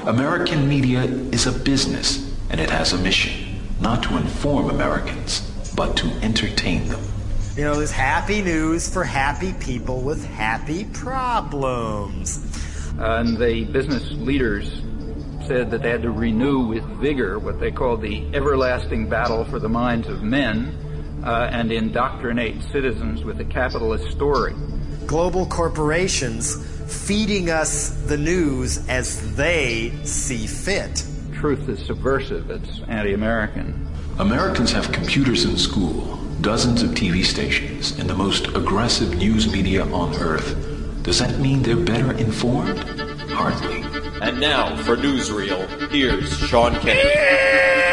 American media is a business, and it has a mission, not to inform Americans, but to entertain them. You know, there's happy news for happy people with happy problems. And the business leaders said that they had to renew with vigor what they called the everlasting battle for the minds of men and indoctrinate citizens with a capitalist story. Global corporations feeding us the news as they see fit. Truth is subversive. It's anti-American. Americans have computers in school, dozens of TV stations, and the most aggressive news media on Earth. Does that mean they're better informed? Hardly. And now, for Newsreel, here's Sean Kennedy.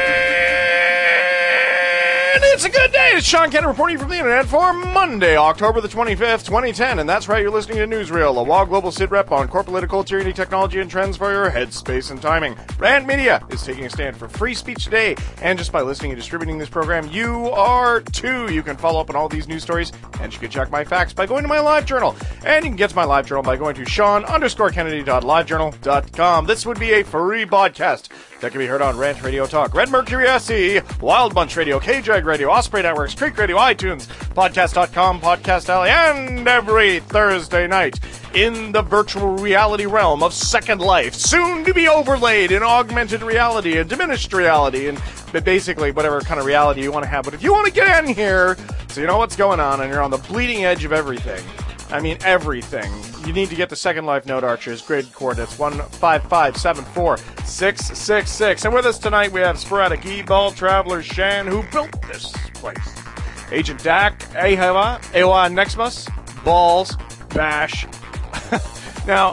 It's a good day. It's Sean Kennedy reporting from the internet for Monday, October the 25th, 2010. And that's right, you're listening to Newsreel, a WOG Global sit rep on corporate political tyranny, technology, and trends for your head, space, and timing. Rand Media is taking a stand for free speech today. And just by listening and distributing this program, you are too. You can follow up on all these news stories, and you can check my facts by going to my live journal. And you can get to my live journal by going to Sean_Kennedy.livejournal.com. This would be a free podcast that can be heard on Rant Radio Talk, Red Mercury SE, Wild Bunch Radio, KJAG Radio, Osprey Networks, Creek Radio, iTunes, Podcast.com, Podcast Alley, and every Thursday night in the virtual reality realm of Second Life, soon to be overlaid in augmented reality and diminished reality and basically whatever kind of reality you want to have. But if you want to get in here so you know what's going on and you're on the bleeding edge of everything, I mean everything, you need to get the Second Life Node Archers grid coordinates 155746666. And with us tonight we have Sporadic E-Ball Traveler Shan, who built this place. Agent Dak, Awa Nexmus, Balls, Bash. Now,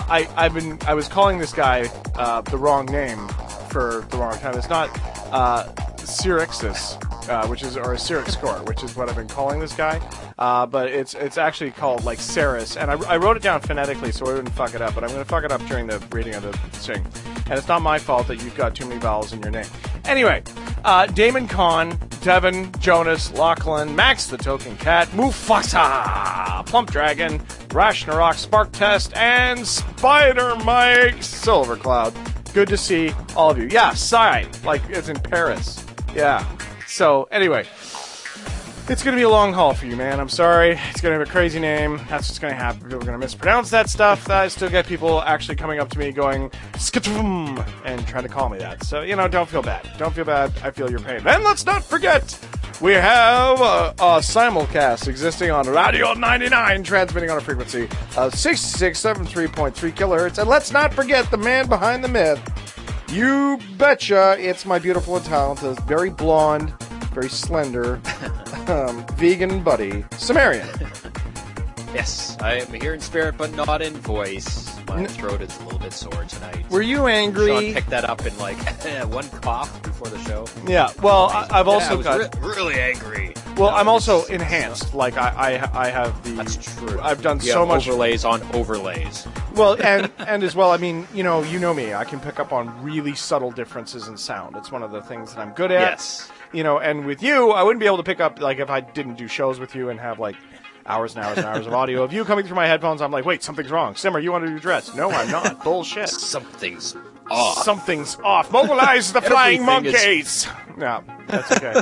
I was calling this guy the wrong name for the wrong time. It's not Syrixis, or Syrix Score, which is what I've been calling this guy. But it's actually called like Ceres, and I wrote it down phonetically so I wouldn't fuck it up. But I'm going to fuck it up during the reading of the thing, and it's not my fault that you've got too many vowels in your name. Anyway, Damon Kahn, Devin, Jonas, Lachlan, Max the Token Cat, Mufasa, Plump Dragon, Rash Narok, Spark Test, and Spider Mike Silvercloud. Good to see all of you. Yeah, Psy, like it's in Paris. Yeah. So, anyway, it's going to be a long haul for you, man. I'm sorry. It's going to have a crazy name. That's what's going to happen. People are going to mispronounce that stuff. I still get people actually coming up to me going, Skatoom, and trying to call me that. So, don't feel bad. Don't feel bad. I feel your pain. And let's not forget, we have a simulcast existing on Radio 99, transmitting on a frequency of 6673.3 kilohertz. And let's not forget the man behind the myth. You betcha, it's my beautiful and talented, very blonde, very slender, vegan buddy, Sumerian. Yes, I am here in spirit, but not in voice. My throat is a little bit sore tonight. Were you angry? Sean picked that up in like one cough before the show. Yeah, well, I've also got really angry. Well, I'm also enhanced. Like I have the. That's true. I've done so much overlays on overlays. Well, and as well, I mean, you know me. I can pick up on really subtle differences in sound. It's one of the things that I'm good at. Yes. And with you, I wouldn't be able to pick up, like, if I didn't do shows with you and have, like, hours and hours and hours of audio of you coming through my headphones. I'm like, wait, something's wrong. Simmer, you want to do dress? No, I'm not. Bullshit. Something's off. Something's off. Mobilize the flying monkeys. No, that's okay.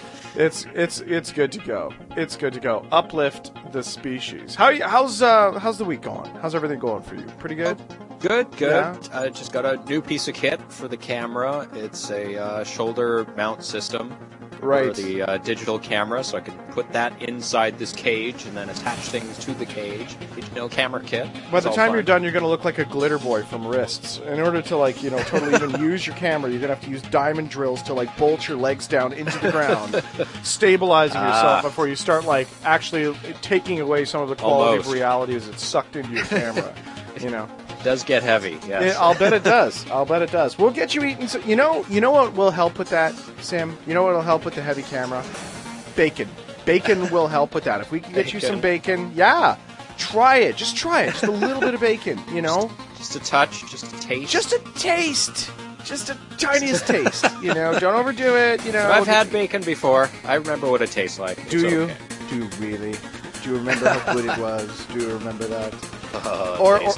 It's good to go. It's good to go. Uplift the species. How's the week going? How's everything going for you? Pretty good? Good. Yeah. I just got a new piece of kit for the camera. It's a shoulder mount system for the digital camera, so I can put that inside this cage and then attach things to the cage. Camera kit. By the time you're done, you're going to look like a glitter boy from Wrists. In order to, like, totally even use your camera, you're going to have to use diamond drills to, like, bolt your legs down into the ground, stabilizing yourself before you start, like, actually taking away some of the quality of reality as it's sucked into your camera. It does get heavy, yes. I'll bet it does. We'll get you eating some... You know what will help with that, Sam? You know what will help with the heavy camera? Bacon. Bacon will help with that. If we can get you some bacon, yeah. Try it. Just try it. Just a little bit of bacon, Just a touch, just a taste. Just a taste. Just the tiniest taste. Don't overdo it, I've had bacon before. I remember what it tastes like. Do you? Okay. Do you really? Do you remember how good it was? Do you remember that? Tasty bacon.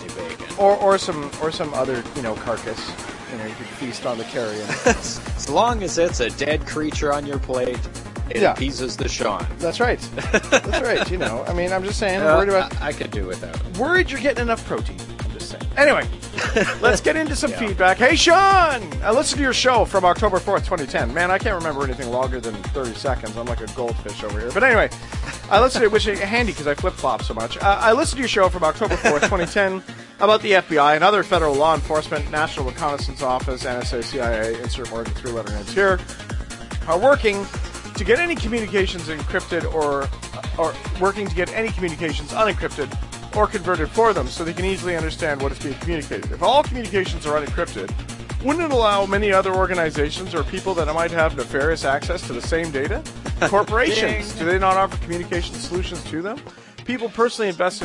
or some other carcass. You could feast on the carrion. As long as it's a dead creature on your plate, it appeases the Sean. That's right. That's right. I mean, I'm just saying. Worried about. I could do without it. Worried you're getting enough protein. I'm just saying. Anyway, let's get into some feedback. Hey, Sean! I listened to your show from October 4th, 2010. Man, I can't remember anything longer than 30 seconds. I'm like a goldfish over here. But anyway, I listened to it, which is handy because I flip-flop so much. I listened to your show from October 4th, 2010 about the FBI and other federal law enforcement, National Reconnaissance Office, NSA, CIA, insert more than 3 letterheads here, are working to get any communications encrypted or working to get any communications unencrypted or converted for them so they can easily understand what is being communicated. If all communications are unencrypted, wouldn't it allow many other organizations or people that might have nefarious access to the same data? Corporations, do they not offer communication solutions to them? People personally invested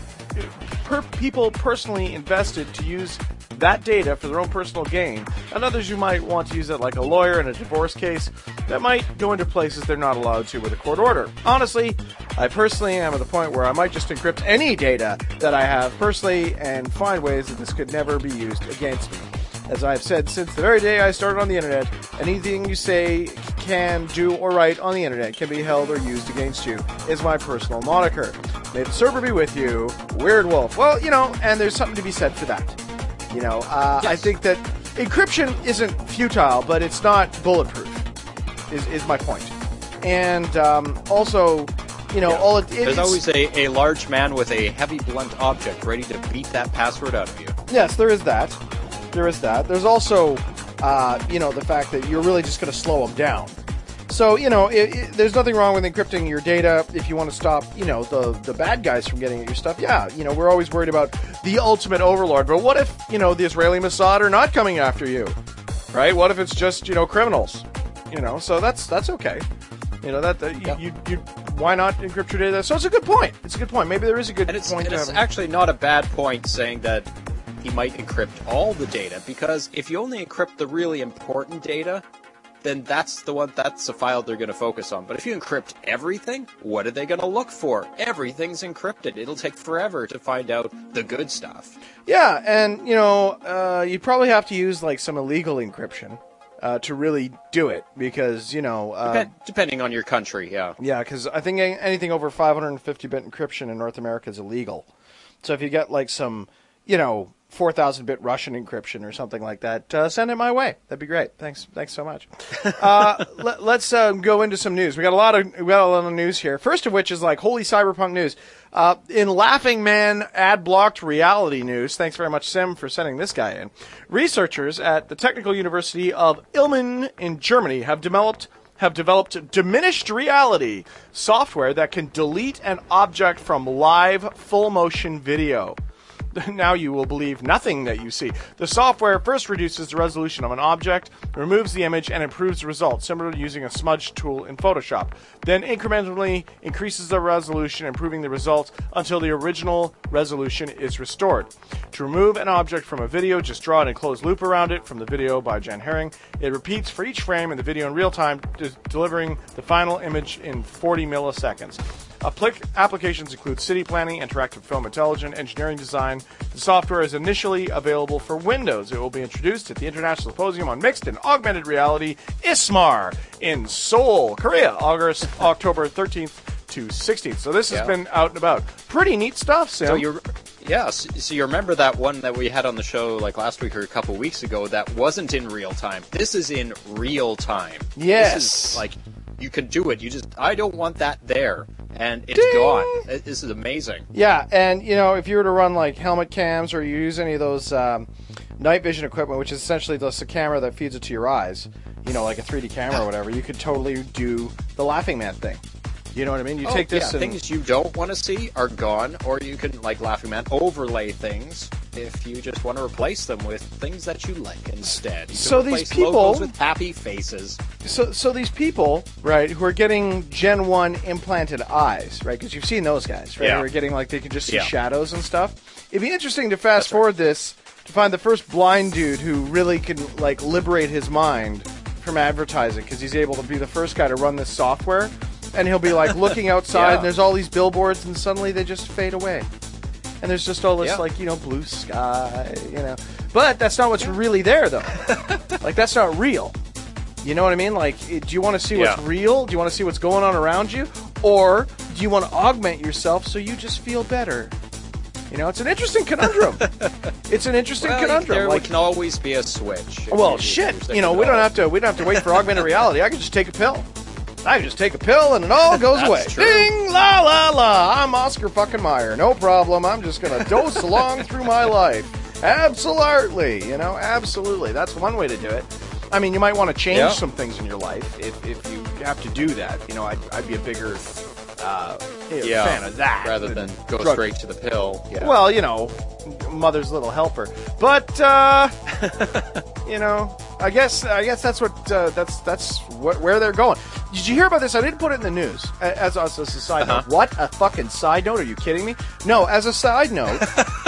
to use that data for their own personal gain, and others who might want to use it like a lawyer in a divorce case that might go into places they're not allowed to with a court order. Honestly, I personally am at the point where I might just encrypt any data that I have personally and find ways that this could never be used against me. As I've said since the very day I started on the internet, anything you say, can, do, or write on the internet can be held or used against you, is my personal moniker. May the server be with you, Weird Wolf. Well, and there's something to be said for that. Yes. I think that encryption isn't futile, but it's not bulletproof, is my point. And also, all there's always a large man with a heavy blunt object ready to beat that password out of you. Yes, there is that. There's also, the fact that you're really just going to slow them down. So, there's nothing wrong with encrypting your data if you want to stop, the bad guys from getting at your stuff. Yeah, we're always worried about the ultimate overlord. But what if, the Israeli Mossad are not coming after you? Right? What if it's just, criminals? So that's okay. Why not encrypt your data? So it's a good point. Maybe there is a good point. And it's actually not a bad point saying that he might encrypt all the data, because if you only encrypt the really important data, then that's the file they're going to focus on. But if you encrypt everything, what are they going to look for? Everything's encrypted. It'll take forever to find out the good stuff. Yeah, and, you probably have to use, some illegal encryption to really do it, because, depending on your country, yeah. Yeah, because I think anything over 550-bit encryption in North America is illegal. So if you get, some, 4,000-bit Russian encryption or something like that, send it my way. That'd be great. Thanks so much. Let's go into some news. We got a lot of news here. First of which is holy cyberpunk news. In Laughing Man ad-blocked reality news, thanks very much, Sim, for sending this guy in. Researchers at the Technical University of Ilmen in Germany have developed diminished reality software that can delete an object from live full-motion video. Now you will believe nothing that you see. The software first reduces the resolution of an object, removes the image, and improves the results, similar to using a smudge tool in Photoshop. Then incrementally increases the resolution, improving the results until the original resolution is restored. To remove an object from a video, just draw an enclosed loop around it from the video by Jan Herring. It repeats for each frame in the video in real time, delivering the final image in 40 milliseconds. Applications include city planning, interactive film intelligence, engineering design. The software is initially available for Windows. It will be introduced at the International Symposium on Mixed and Augmented Reality, ISMAR, in Seoul, Korea, October 13th to 16th. So this has been out and about. Pretty neat stuff, Sam. So you remember that one that we had on the show last week or a couple weeks ago that wasn't in real time. This is in real time. Yes. This is you can do it. I don't want that there. And it's Ding! gone. This is amazing. Yeah, and, if you were to run, helmet cams or you use any of those night vision equipment, which is essentially just a camera that feeds it to your eyes, like a 3D camera or whatever, you could totally do the Laughing Man thing. You know what I mean? You take this and... things you don't want to see are gone, or you can, Laughing Man, overlay things if you just want to replace them with things that you like instead. You so can these people... logos with happy faces. So these people, right, who are getting Gen 1 implanted eyes, right, because you've seen those guys, right, who are getting, they can just see shadows and stuff. It'd be interesting to fast forward this to find the first blind dude who really can, liberate his mind from advertising, because he's able to be the first guy to run this software. And he'll be looking outside, and there's all these billboards, and suddenly they just fade away. and there's just all this like, you know, blue sky, you know. But that's not what's really there, though. Like, that's not real. You know what I mean? Like, do you want to see what's real? Do you want to see what's going on around you? Or do you want to augment yourself so you just feel better? You know, it's an interesting conundrum. It's an interesting conundrum. There can always be a switch. Well, shit. You know, we don't have to wait for augmented reality. I can just take a pill. I can just take a pill and it all goes away. True. Ding, la, la, la. I'm Oscar fucking Mayer. No problem. I'm just going to dose along through my life. Absolutely. You know, absolutely. That's one way to do it. I mean, you might want to change some things in your life if you have to do that. You know, I'd be a bigger fan of that. Rather than go straight to the pill. Yeah. Well, you know, mother's little helper. But, you know, I guess that's where they're going. Did you hear about this? I didn't put it in the news as a side note. What? A fucking side note? Are you kidding me? No, as a side note,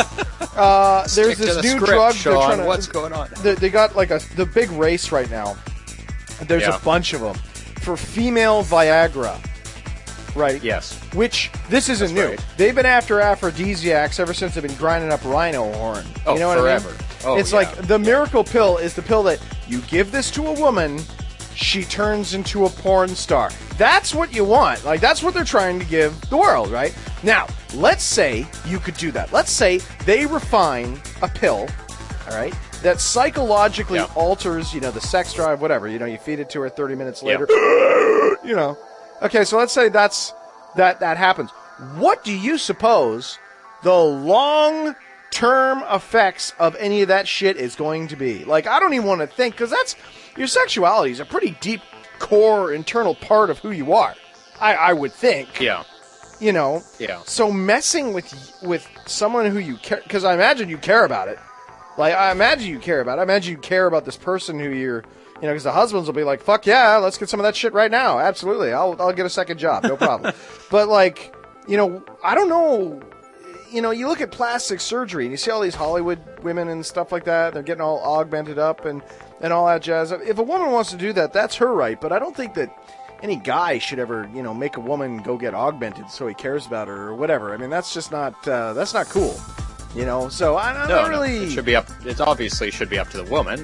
there's this new drug. Sean, what's going on? They got like the big race right now. There's a bunch of them for female Viagra. Right. Yes. Which, this isn't new. Right. They've been after aphrodisiacs ever since they've been grinding up rhino horn. Oh, you know forever. What I mean? Oh, it's like the miracle pill is the pill that you give this to a woman, she turns into a porn star. That's what you want. Like, that's what they're trying to give the world, right? Now, let's say you could do that. Let's say they refine a pill, all right, that psychologically alters, you know, the sex drive, whatever. You know, you feed it to her 30 minutes later. You know. Okay, so let's say that happens. What do you suppose the long-term effects of any of that shit is going to be? Like, I don't even want to think, because your sexuality is a pretty deep core internal part of who you are. I would think. Yeah. You know. Yeah. So messing with someone who you care, because I imagine you care about it. Like, I imagine you care about it. I imagine you care about this person who you're. You know, because the husbands will be like, fuck yeah, let's get some of that shit right now. Absolutely. I'll get a second job. No problem. But, like, you know, I don't know. You know, you look at plastic surgery and you see all these Hollywood women and stuff like that. They're getting all augmented up and all that jazz. If a woman wants to do that, that's her right. But I don't think that any guy should ever, you know, make a woman go get augmented so he cares about her or whatever. I mean, that's just not, that's not cool. You know, so I don't really. It should be up. It obviously should be up to the woman.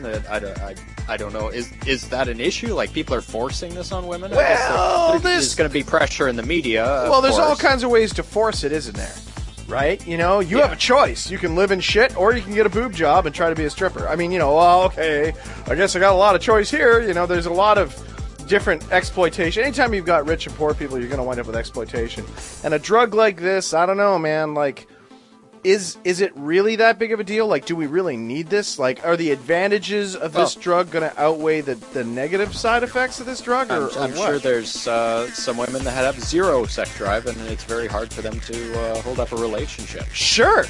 I don't know. Is that an issue? Like, people are forcing this on women? Well, there's going to be pressure in the media. Well, there's all kinds of ways to force it, isn't there? Right? You know, you have a choice. You can live in shit, or you can get a boob job and try to be a stripper. I mean, you know, well, okay, I guess I got a lot of choice here. You know, there's a lot of different exploitation. Anytime you've got rich and poor people, you're going to wind up with exploitation. And a drug like this, I don't know, man. Like. Is it really that big of a deal? Like, do we really need this? Like, are the advantages of this drug going to outweigh the negative side effects of this drug? I'm sure there's some women that have zero sex drive, and it's very hard for them to hold up a relationship. Sure.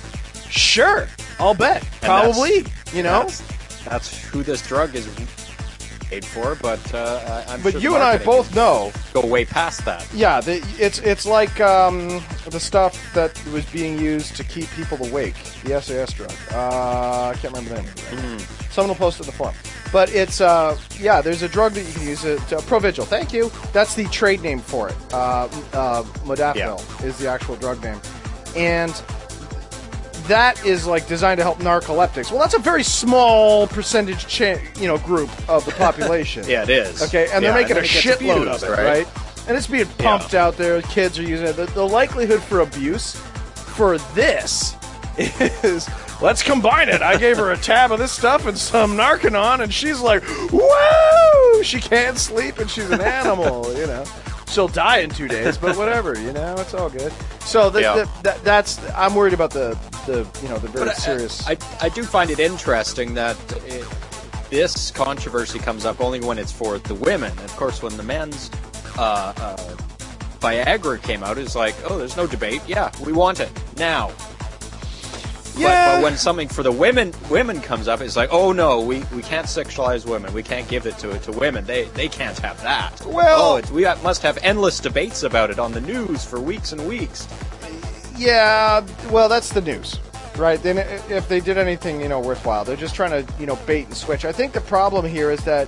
I'll bet. And probably, you know? That's who this drug is paid for, but I'm but sure you and I both know go way past that. Yeah, it's like the stuff that was being used to keep people awake, the SAS drug. I can't remember the name of it. Right? Someone will post it in the forum. But it's there's a drug that you can use. Provigil. Thank you. That's the trade name for it. Modafinil is the actual drug name, and that is like designed to help narcoleptics. Well, that's a very small percentage, group of the population. Yeah, it is. Okay, and they're making a shitload of it, right? And it's being pumped out there. Kids are using it. The likelihood for abuse for this is, let's combine it. I gave her a tab of this stuff and some Narcanon, and she's like, whoa! She can't sleep, and she's an animal, you know. She'll die in 2 days, but whatever, you know, it's all good. So that's I'm worried about the very serious. I do find it interesting that this controversy comes up only when it's for the women. Of course, when the men's Viagra came out, it's like, oh, there's no debate. Yeah, we want it now. Yeah. But when something for the women comes up, it's like, oh no, we can't sexualize women. We can't give it to women. They can't have that. Well, we must have endless debates about it on the news for weeks and weeks. Yeah, well, that's the news, right? Then if they did anything, worthwhile, they're just trying to, bait and switch. I think the problem here is that,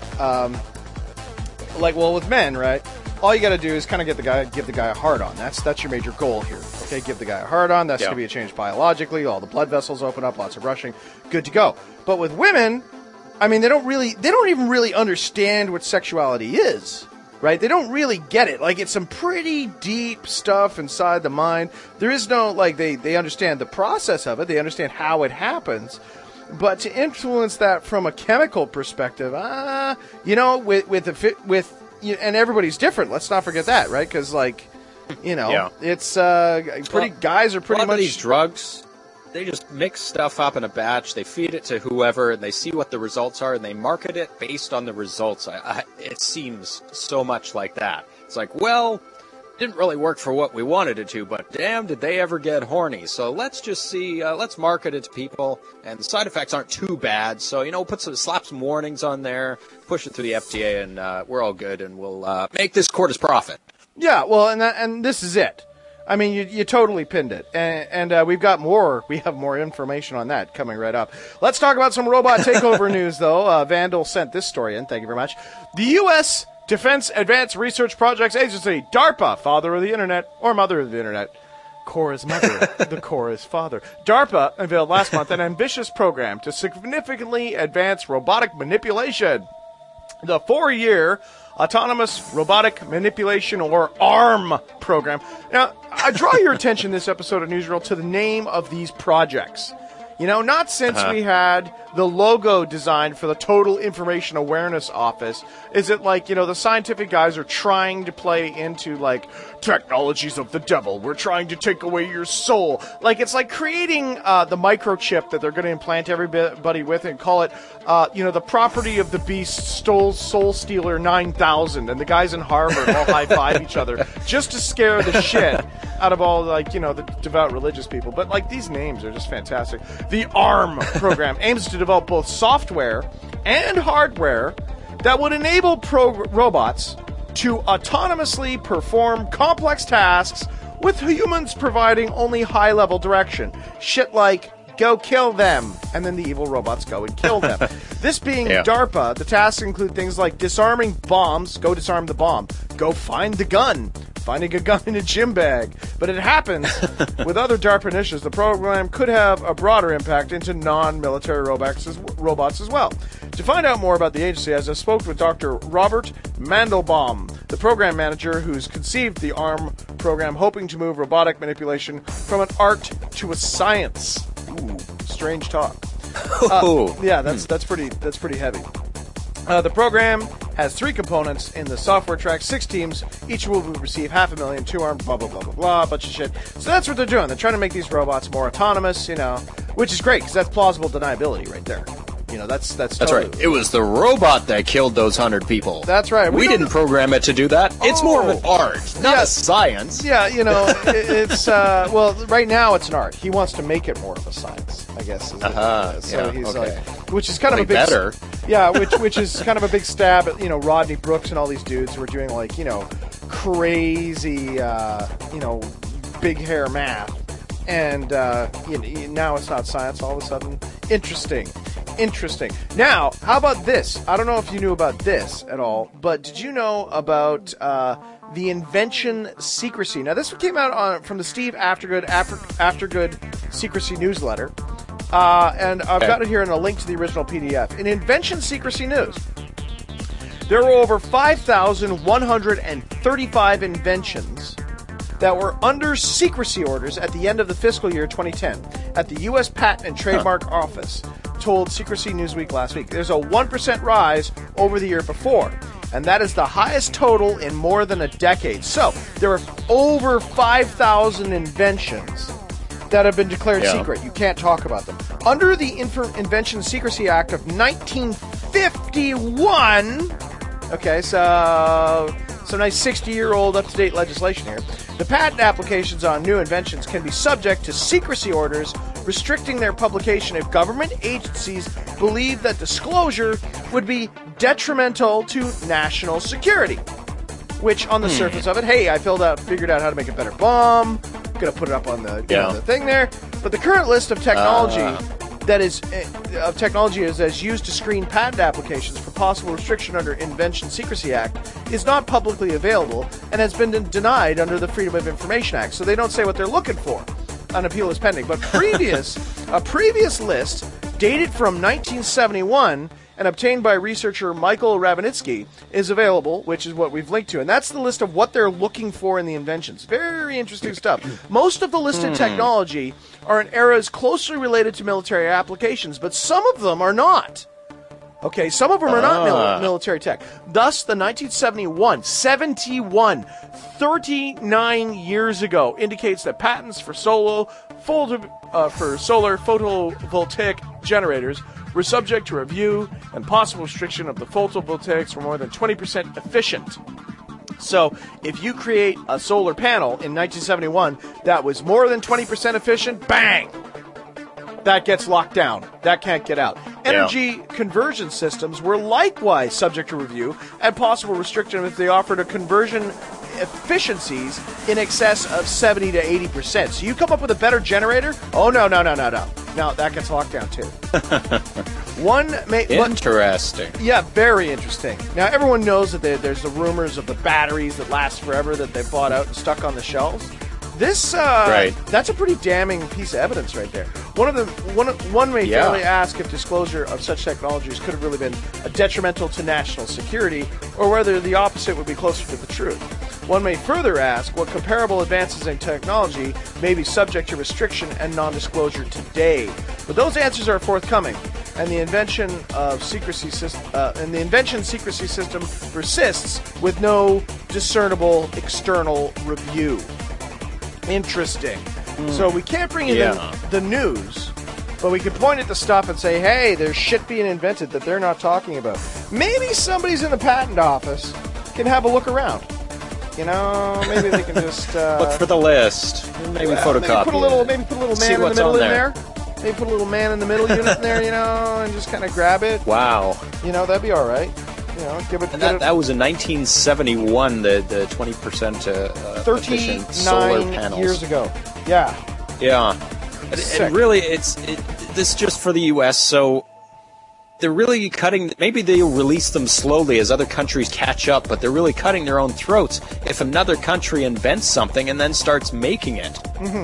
with men, right? All you got to do is kind of give the guy a hard on. That's your major goal here. Okay, give the guy a hard-on. That's going to be a change biologically. All the blood vessels open up, lots of rushing. Good to go. But with women, I mean, they don't even really understand what sexuality is, right? They don't really get it. Like, it's some pretty deep stuff inside the mind. There is no, like, they understand the process of it. They understand how it happens. But to influence that from a chemical perspective, and everybody's different. Let's not forget that, right? Because, like, it's guys are pretty much. A lot of these drugs, they just mix stuff up in a batch. They feed it to whoever, and they see what the results are, and they market it based on the results. It seems so much like that. It's like, well, didn't really work for what we wanted it to, but damn, did they ever get horny. So let's just see, let's market it to people, and the side effects aren't too bad. So, slap some warnings on there, push it through the FDA, and we're all good, and we'll make this quarter's profit. Yeah, well, and this is it. I mean, you totally pinned it, and we've got more. We have more information on that coming right up. Let's talk about some robot takeover news, though. Vandal sent this story in. Thank you very much. The U.S. Defense Advanced Research Projects Agency, DARPA, father of the internet, or mother of the internet. Cora's mother, the Cora's father. DARPA unveiled last month an ambitious program to significantly advance robotic manipulation. The 4-year Autonomous Robotic Manipulation, or ARM, program. Now, I draw your attention this episode of Newsreel to the name of these projects. Not since we had the logo designed for the Total Information Awareness Office is it like, the scientific guys are trying to play into, like, technologies of the devil. We're trying to take away your soul. Like, it's like creating the microchip that they're going to implant everybody with and call it, the property of the beast Soul Stealer 9000. And the guys in Harvard all high-five each other just to scare the shit out of all, like, the devout religious people. But, like, these names are just fantastic. The ARM program aims to develop both software and hardware that would enable robots to autonomously perform complex tasks with humans providing only high-level direction. Shit like, go kill them, and then the evil robots go and kill them. This being DARPA, the tasks include things like disarming bombs, go disarm the bomb, go find the gun, finding a gun in a gym bag. But it happens with other DARPA initiatives, the program could have a broader impact into non-military robots as well. To find out more about the agency, as I spoke with Dr. Robert Mandelbaum, the program manager who's conceived the ARM program, hoping to move robotic manipulation from an art to a science. Ooh, strange talk. That's pretty heavy. The program has 3 components in the software track, 6 teams, each will receive $500,000, 2 armed, blah, blah, blah, blah, blah, bunch of shit. So that's what they're doing. They're trying to make these robots more autonomous, which is great, because that's plausible deniability right there. That's totally right. It was the robot that killed those 100 people. That's right. We didn't program it to do that. It's more of an art, not a science. Yeah, it's right now it's an art. He wants to make it more of a science, I guess. Which is kind of a big better. Yeah, which is kind of a big stab at Rodney Brooks and all these dudes who are doing like crazy big hair math, and now it's not science all of a sudden. Interesting. Now, how about this? I don't know if you knew about this at all, but did you know about the invention secrecy? Now, this came out from the Steve Aftergood Secrecy newsletter, and I've got it here in a link to the original PDF. In invention secrecy news, there were over 5,135 inventions that were under secrecy orders at the end of the fiscal year 2010 at the U.S. Patent and Trademark Office, told Secrecy Newsweek last week. There's a 1% rise over the year before, and that is the highest total in more than a decade. So, there are over 5,000 inventions that have been declared secret. You can't talk about them. Under the Invention Secrecy Act of 1951, okay, so some nice 60-year-old up-to-date legislation here, the patent applications on new inventions can be subject to secrecy orders restricting their publication if government agencies believe that disclosure would be detrimental to national security. Which, on the surface of it, hey, I figured out how to make a better bomb, gonna put it up on the, the thing there. But the current list of technology that is of technology is used to screen patent applications for possible restriction under Invention Secrecy Act is not publicly available and has been denied under the Freedom of Information Act. So they don't say what they're looking for. An appeal is pending. But a previous list dated from 1971 and obtained by researcher Michael Ravanitsky is available, which is what we've linked to. And that's the list of what they're looking for in the inventions. Very interesting stuff. Most of the listed technology are in eras closely related to military applications, but some of them are not. Okay, some of them are not military tech. Thus, the 1971, 39 years ago, indicates that patents for solar photovoltaic generators were subject to review and possible restriction of the photovoltaics were more than 20% efficient. So, if you create a solar panel in 1971 that was more than 20% efficient, bang! That gets locked down. That can't get out. Energy conversion systems were likewise subject to review and possible restriction if they offered a conversion efficiencies in excess of 70 to 80%. So you come up with a better generator? Oh, no. No, that gets locked down too. Interesting. Yeah, very interesting. Now, everyone knows that there's the rumors of the batteries that last forever that they bought out and stuck on the shelves. This, that's a pretty damning piece of evidence right there. One may fairly ask if disclosure of such technologies could have really been detrimental to national security, or whether the opposite would be closer to the truth. One may further ask what comparable advances in technology may be subject to restriction and non-disclosure today. But those answers are forthcoming, and the invention secrecy system persists with no discernible external review. Interesting. So we can't bring in the news, but we can point at the stuff and say, hey, there's shit being invented that they're not talking about. Maybe somebody's in the patent office can have a look around. You know, maybe they can just look for the list. Maybe photocopy. Maybe put a little man in the middle in there. Maybe put a little man in the middle unit in there, you know, and just kind of grab it. Wow. You know, that'd be all right. You know, give it. And that was in 1971. The 20% efficient solar panels. 39 years ago. Yeah. Yeah. And really, this just for the U.S. So they're really cutting. Maybe they'll release them slowly as other countries catch up, but they're really cutting their own throats if another country invents something and then starts making it.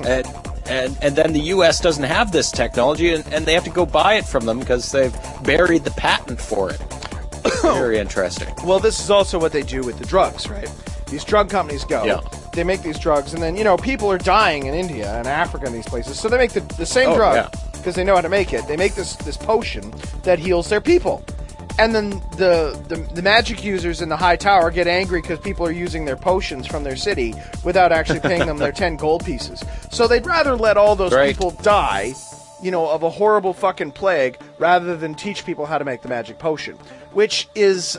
And then the U.S. doesn't have this technology, and they have to go buy it from them because they've buried the patent for it. Very interesting. Well, this is also what they do with the drugs, right? These drug companies go, they make these drugs, and then, you know, people are dying in India and Africa and these places, so they make the same drug because they know how to make it. They make this potion that heals their people. And then the magic users in the high tower get angry because people are using their potions from their city without actually paying them their 10 gold pieces. So they'd rather let all those people die, you know, of a horrible fucking plague rather than teach people how to make the magic potion, which is,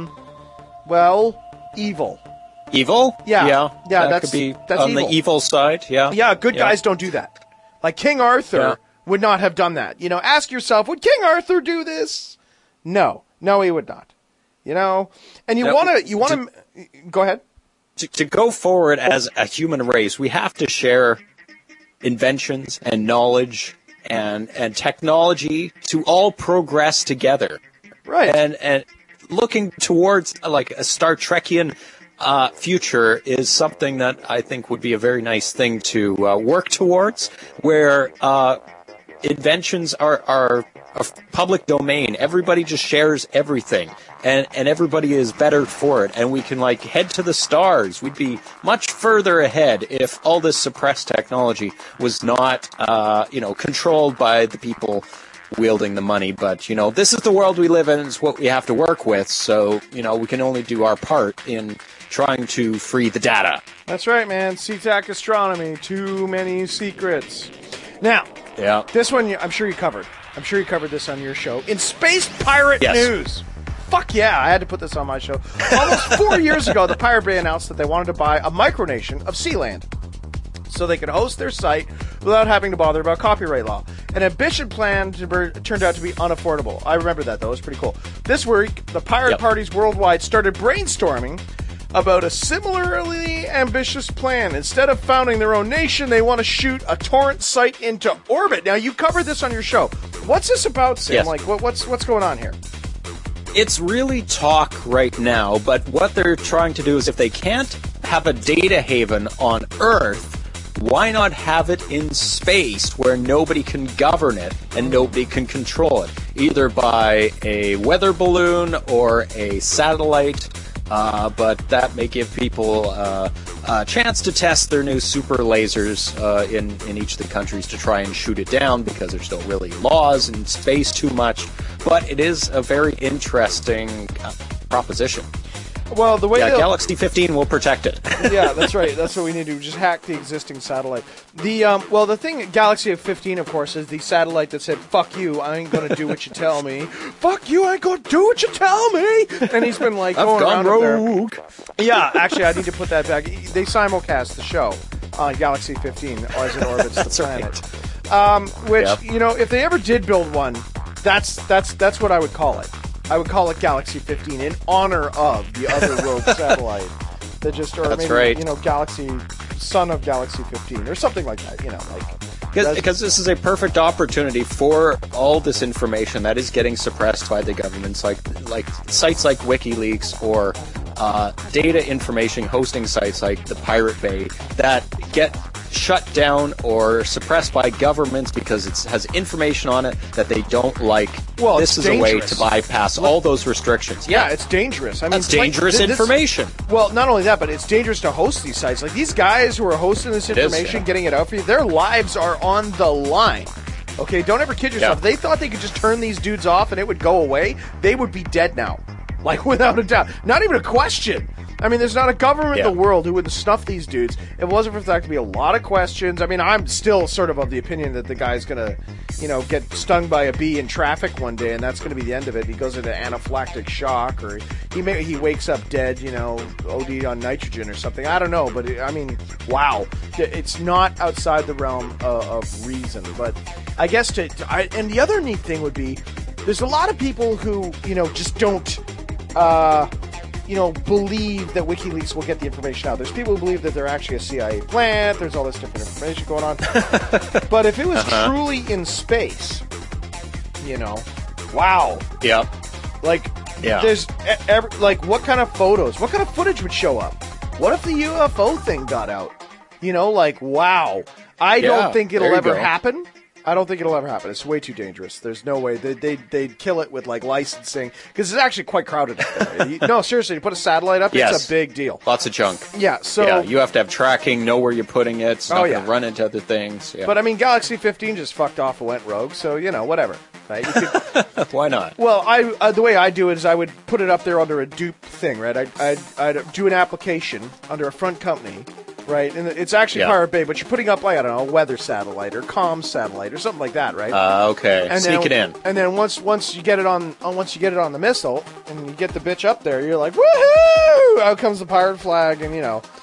evil. Evil? Yeah. That could be on evil. The evil side. Yeah. Yeah, good guys don't do that. Like King Arthur would not have done that. You know, ask yourself, would King Arthur do this? No, he would not. You know, and you want to go ahead. To go forward as a human race, we have to share inventions and knowledge and technology to all progress together. Right. And looking towards like a Star Trekian future is something that I think would be a very nice thing to work towards, where inventions are a public domain. Everybody just shares everything, and everybody is better for it, and we can like head to the stars. We'd be much further ahead if all this suppressed technology was not controlled by the people wielding the money. But you know, this is the world we live in. It's what we have to work with, so you know, we can only do our part in trying to free the data. That's right, man. SeaTac Astronomy, too many secrets. Now, this one I'm sure you covered. I'm sure you covered this on your show. In Space Pirate News. Fuck yeah, I had to put this on my show. Almost 4 years ago, the Pirate Bay announced that they wanted to buy a micronation of Sealand so they could host their site without having to bother about copyright law. An ambitious plan turned out to be unaffordable. I remember that, though. It was pretty cool. This week, the pirate parties worldwide started brainstorming about a similarly ambitious plan. Instead of founding their own nation, they want to shoot a torrent site into orbit. Now, you covered this on your show. What's this about, Sam? Yes. Like, what's going on here? It's really talk right now, but what they're trying to do is if they can't have a data haven on Earth, why not have it in space where nobody can govern it and nobody can control it, either by a weather balloon or a satellite, but that may give people a chance to test their new super lasers in each of the countries to try and shoot it down, because there's still really laws in space too much. But it is a very interesting proposition. Well, the way Galaxy 15 will protect it. Yeah, that's right. That's what we need to do. Just hack the existing satellite. The thing, Galaxy 15, of course, is the satellite that said, "Fuck you, I ain't gonna do what you tell me." Fuck you, I ain't gonna do what you tell me. And he's been like going around rogue. Up there. Yeah, actually, I need to put that back. They simulcast the show on Galaxy 15 as it orbits the planet. Right. If they ever did build one, that's what I would call it. I would call it Galaxy 15 in honor of the other rogue satellite that just, or that's maybe right. Galaxy, son of Galaxy 15 or something like that. Because this is a perfect opportunity for all this information that is getting suppressed by the governments, like sites like WikiLeaks or data information hosting sites like the Pirate Bay that get shut down or suppressed by governments because it has information on it that they don't like. Well, this is dangerous. A way to bypass all those restrictions. Yeah, it's dangerous. I mean, that's dangerous information. Well, not only that, but it's dangerous to host these sites. Like, these guys who are hosting this information, getting it out for you, their lives are on the line. Okay, don't ever kid yourself. Yeah. They thought they could just turn these dudes off and it would go away. They would be dead now. Like, without a doubt. Not even a question. I mean, there's not a government in the world who would snuff these dudes. It wasn't for the fact to be a lot of questions. I mean, I'm still sort of the opinion that the guy's going to, get stung by a bee in traffic one day, and that's going to be the end of it. He goes into anaphylactic shock, or he wakes up dead, OD on nitrogen or something. I don't know, but I mean, wow. It's not outside the realm of reason. But I guess and the other neat thing would be, there's a lot of people who, just don't... believe that WikiLeaks will get the information out. There's people who believe that they're actually a CIA plant. There's all this different information going on. But if it was truly in space, wow. Yeah. There's what kind of photos, what kind of footage would show up? What if the UFO thing got out? Wow. I don't think it'll ever happen. I don't think it'll ever happen. It's way too dangerous. There's no way. They'd kill it with, licensing, because it's actually quite crowded up there. No, seriously, to put a satellite up, it's a big deal. Lots of junk. Yeah, so... you have to have tracking, know where you're putting it. It's not going to run into other things. Yeah. But, I mean, Galaxy 15 just fucked off and went rogue, so, whatever. Right? Why not? Well, the way I do it is I would put it up there under a dupe thing, right? I'd do an application under a front company, right? And it's actually Pirate Bay, but you're putting up, a weather satellite or comms satellite or something like that, right? Okay. And Sneak it in. And then once you get it on the missile and you get the bitch up there, you're like, woohoo! Out comes the pirate flag, and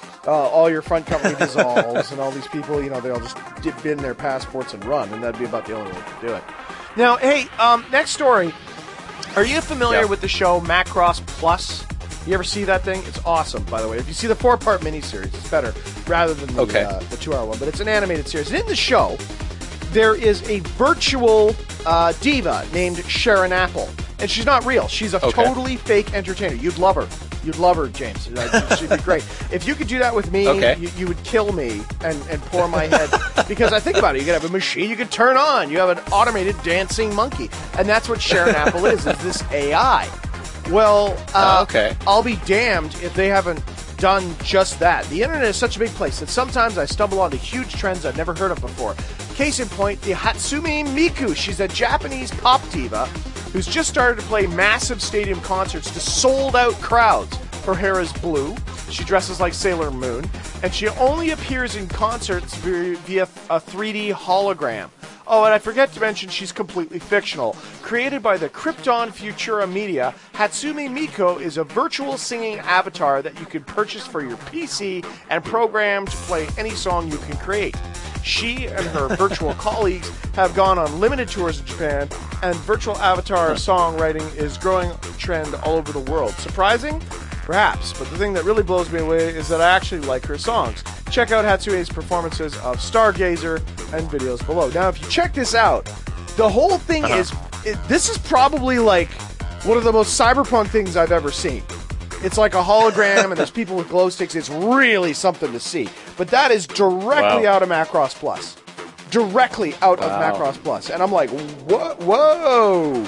all your front company dissolves, and all these people, they all just dip in their passports and run, and that'd be about the only way to do it. Now, hey, next story. Are you familiar with the show Macross Plus? You ever see that thing? It's awesome, by the way. If you see the 4-part miniseries, it's better rather than the 2-hour one. But it's an animated series. And in the show, there is a virtual diva named Sharon Apple. And she's not real. She's a totally fake entertainer. You'd love her. You'd love her, James. She'd be great. If you could do that with me, you would kill me and pour my head. Because I think about it. You could have a machine you could turn on. You have an automated dancing monkey. And that's what Sharon Apple is this AI. Well, I'll be damned if they haven't done just that. The internet is such a big place that sometimes I stumble onto huge trends I've never heard of before. Case in point, the Hatsune Miku. She's a Japanese pop diva who's just started to play massive stadium concerts to sold-out crowds. Her hair is blue, she dresses like Sailor Moon, and she only appears in concerts via a 3D hologram. Oh, and I forget to mention she's completely fictional. Created by the Krypton Futura Media, Hatsune Miku is a virtual singing avatar that you can purchase for your PC and program to play any song you can create. She and her virtual colleagues have gone on limited tours in Japan, and virtual avatar songwriting is growing a trend all over the world. Surprising? Perhaps, but the thing that really blows me away is that I actually like her songs. Check out Hatsune's performances of Stargazer and videos below. Now, if you check this out, The whole thing this is probably like one of the most cyberpunk things I've ever seen. It's like a hologram, and there's people with glow sticks. It's really something to see. But that is directly out of Macross Plus. Directly out of Macross Plus. And I'm like, whoa.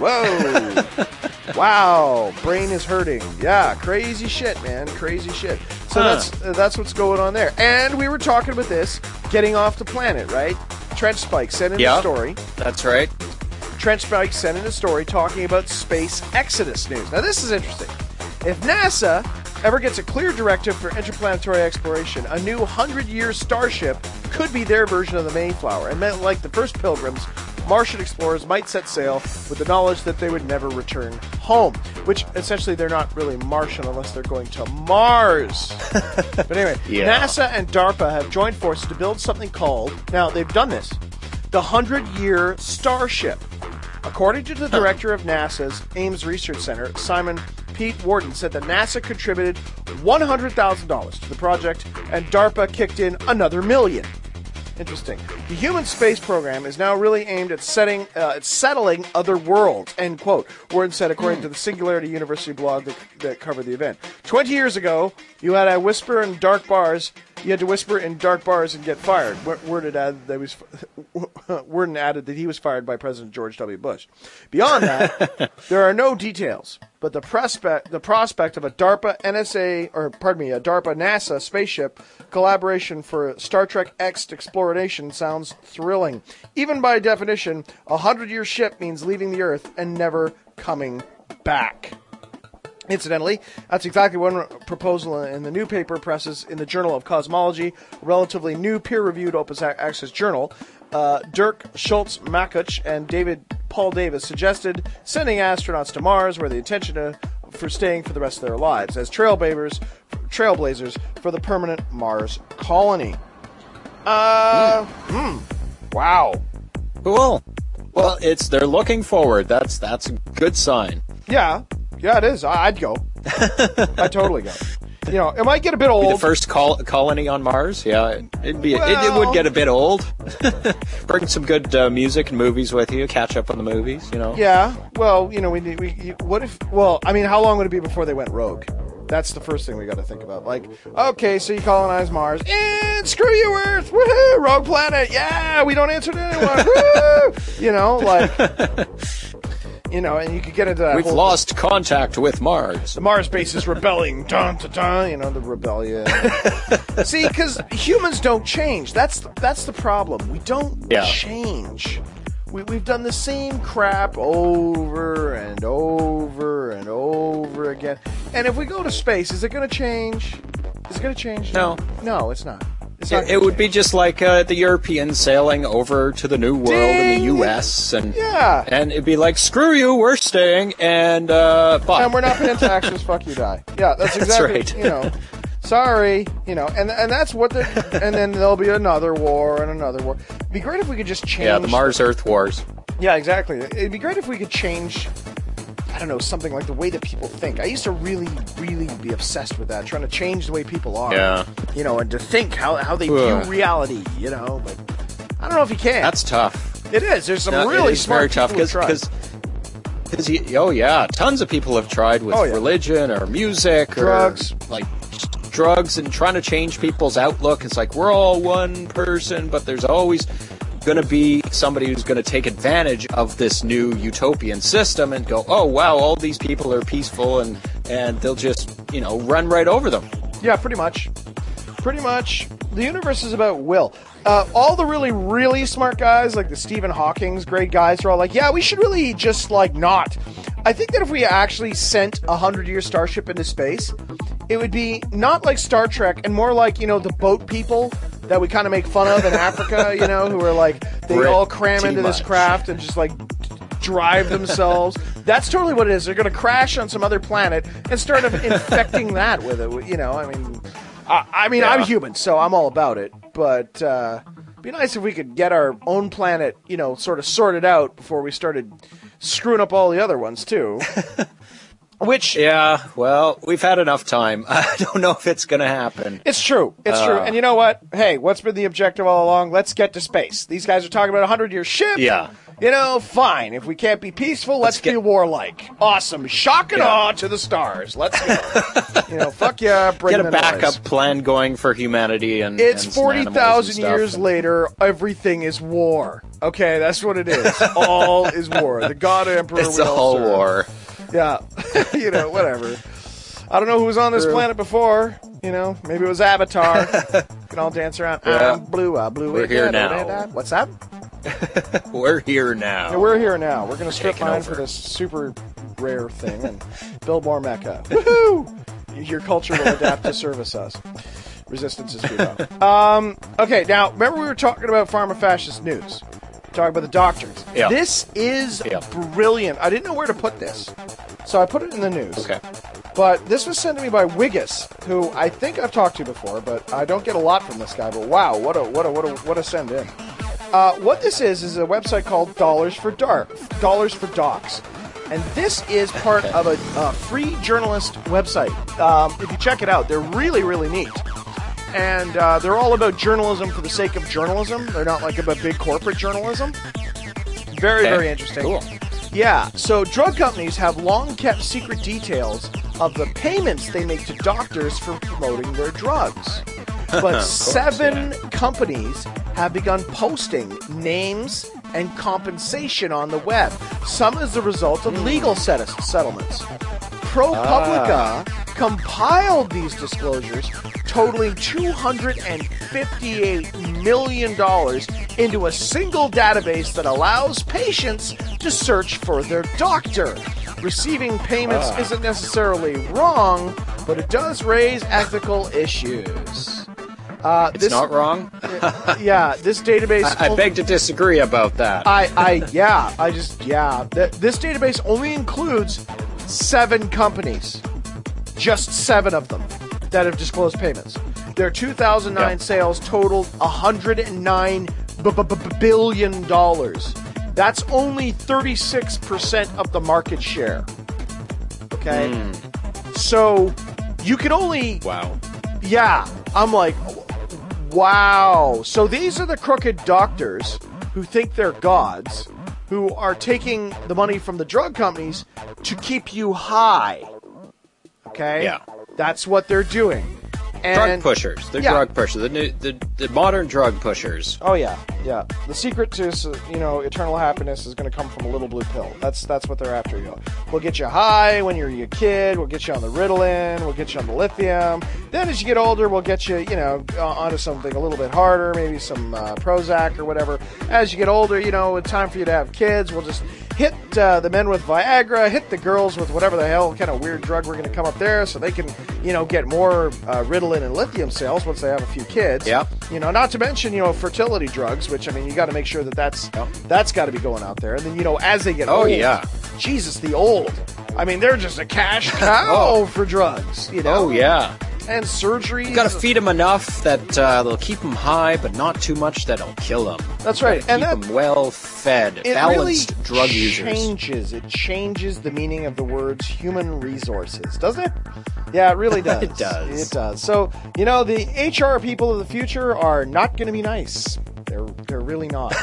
Wow, brain is hurting. Yeah, crazy shit, man. Crazy shit. So that's what's going on there. And we were talking about this, getting off the planet, right? Trench Spike sent in a story. That's right. Trench Spike sent in a story talking about space exodus news. Now, this is interesting. If NASA ever gets a clear directive for interplanetary exploration, a new 100-year starship could be their version of the Mayflower. And like the first pilgrims, Martian explorers might set sail with the knowledge that they would never return home, which essentially they're not really Martian unless they're going to Mars. But anyway, NASA and DARPA have joined forces to build something called, now they've done this, the 100-year Starship. According to the director of NASA's Ames Research Center, Simon Pete Warden, said that NASA contributed $100,000 to the project and DARPA kicked in another $1 million. Interesting. The human space program is now really aimed at settling other worlds, end quote. Warden said, according to the Singularity University blog that covered the event. 20 years ago, you had to whisper in dark bars and get fired. Warden added that he was fired by President George W. Bush. Beyond that, there are no details. But the prospect of a DARPA NASA spaceship collaboration for Star Trek X exploration sounds thrilling. Even by definition, a 100-year ship means leaving the Earth and never coming back. Incidentally, that's exactly one proposal in the new paper presses in the Journal of Cosmology, a relatively new peer-reviewed open access journal. Dirk Schultz-Makuch and Paul Davis suggested sending astronauts to Mars, where the intention for staying for the rest of their lives, as trailblazers for the permanent Mars colony. Wow. Cool. Well, they're looking forward. That's a good sign. Yeah, it is. I'd go. I'd totally go. You know, it might get a bit old. Be the first colony on Mars. Yeah, it would get a bit old. Bring some good music and movies with you. Catch up on the movies. You know. Yeah. Well, you know, how long would it be before they went rogue? That's the first thing we got to think about. Like, okay, so you colonize Mars, and screw you, Earth, woohoo, rogue planet, yeah, we don't answer to anyone, woo, you know, like. You know, and you could get into that. We've lost contact with Mars. The Mars base is rebelling. Dun, dun, dun, you know, the rebellion. See, because humans don't change. That's the problem. We don't change. We've done the same crap over and over and over again. And if we go to space, is it going to change? Is it going to change? No. No, it's not. It would be just like the Europeans sailing over to the New World in the U.S. and it'd be like, screw you, we're staying, and bye. And we're not paying taxes, fuck you, die. Yeah, that's exactly, right. You know, sorry, you know, and that's what and then there'll be another war and another war. It'd be great if we could just change. Yeah, the Mars-Earth wars. Yeah, exactly. It'd be great if we could change, I don't know, something like the way that people think. I used to really, really be obsessed with that, trying to change the way people are. Yeah. You know, and to think how they view reality, you know. But I don't know if you can. That's tough. It is. There's some really smart people who try. Tons of people have tried with religion or music drugs. Or like drugs and trying to change people's outlook. It's like, we're all one person, but there's always going to be somebody who's going to take advantage of this new utopian system and go, oh wow, all these people are peaceful, and they'll just, you know, run right over them. Yeah, pretty much. The universe is about will. All the really, really smart guys, like the Stephen Hawking's great guys, are all like, yeah, we should really just like not. I think that if we actually sent a 100-year starship into space, it would be not like Star Trek and more like, you know, the boat people that we kind of make fun of in Africa, you know, who are like, they all cram into this craft and just like drive themselves. That's totally what it is. They're going to crash on some other planet and start infecting that with it, you know. I'm human, so I'm all about it. But it'd be nice if we could get our own planet, you know, sort of sorted out before we started screwing up all the other ones, too. Yeah, well, we've had enough time. I don't know if it's going to happen. It's true. It's true. And you know what? Hey, what's been the objective all along? Let's get to space. These guys are talking about a 100-year ship. Yeah. Fine. If we can't be peaceful, let's be warlike. Awesome. Shock and awe to the stars. Let's go. Fuck yeah. Bring Get a backup plan going for humanity and it's and 40,000 years later. Everything is war. Okay, that's what it is. All is war. The God Emperor. It's a whole war. Yeah. Whatever. I don't know who was on this planet before. Maybe it was Avatar. Can all dance around. Yeah. I'm blue. We're here now. What's that? We're here now. Yeah, we're here now. We're going to strip mine over. for this super rare thing and build more mecha. Woohoo! Your culture will adapt to service us. Resistance is futile. Okay, now, remember we were talking about pharma-fascist news. Talking about the doctors. Yeah. This is brilliant. I didn't know where to put this, so I put it in the news. Okay. But this was sent to me by Wiggus, who I think I've talked to before, but I don't get a lot from this guy. But wow, what a send in. What this is a website called Dollars for Docs. And this is part of a free journalist website. If you check it out, they're really, really neat. And they're all about journalism for the sake of journalism. They're not like about big corporate journalism. Very, very interesting. Cool. Yeah, so drug companies have long kept secret details of the payments they make to doctors for promoting their drugs. But 7 companies have begun posting names and compensation on the web, some as a result of legal settlements. ProPublica compiled these disclosures, totaling $258 million, into a single database that allows patients to search for their doctor. Receiving payments isn't necessarily wrong, but it does raise ethical issues. It's not wrong? This database... I beg to disagree about that. This database only includes 7 companies. Just 7 of them that have disclosed payments. Their 2009 sales totaled $109 billion. That's only 36% of the market share. Okay? So, you can only... Wow. Yeah. I'm like... Wow. So these are the crooked doctors who think they're gods, who are taking the money from the drug companies to keep you high. Okay? Yeah. That's what they're doing. And drug pushers. They're drug pushers. The modern drug pushers. Oh, yeah. Yeah. The secret to, eternal happiness is going to come from a little blue pill. That's what they're after. We'll get you high when you're a kid. We'll get you on the Ritalin. We'll get you on the lithium. Then as you get older, we'll get you, onto something a little bit harder, maybe some Prozac or whatever. As you get older, it's time for you to have kids. We'll just hit the men with Viagra, hit the girls with whatever the hell kind of weird drug we're going to come up there so they can, get more Ritalin and lithium sales once they have a few kids. Yeah. Not to mention, fertility drugs, which, you got to make sure that's got to be going out there. And then, as they get old, Jesus, the old. They're just a cash cow for drugs, Oh, yeah. And surgery. You got to feed them enough that they'll keep them high, but not too much that'll kill them. That's right. Keep them well fed, balanced really drug users. It changes the meaning of the words human resources, doesn't it? Yeah, it really does. It does. It does. So, the HR people of the future are not going to be nice. They're really not.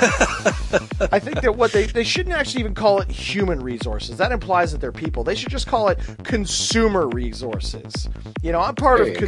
I think that what they shouldn't actually even call it human resources. That implies that they're people. They should just call it consumer resources. I'm part of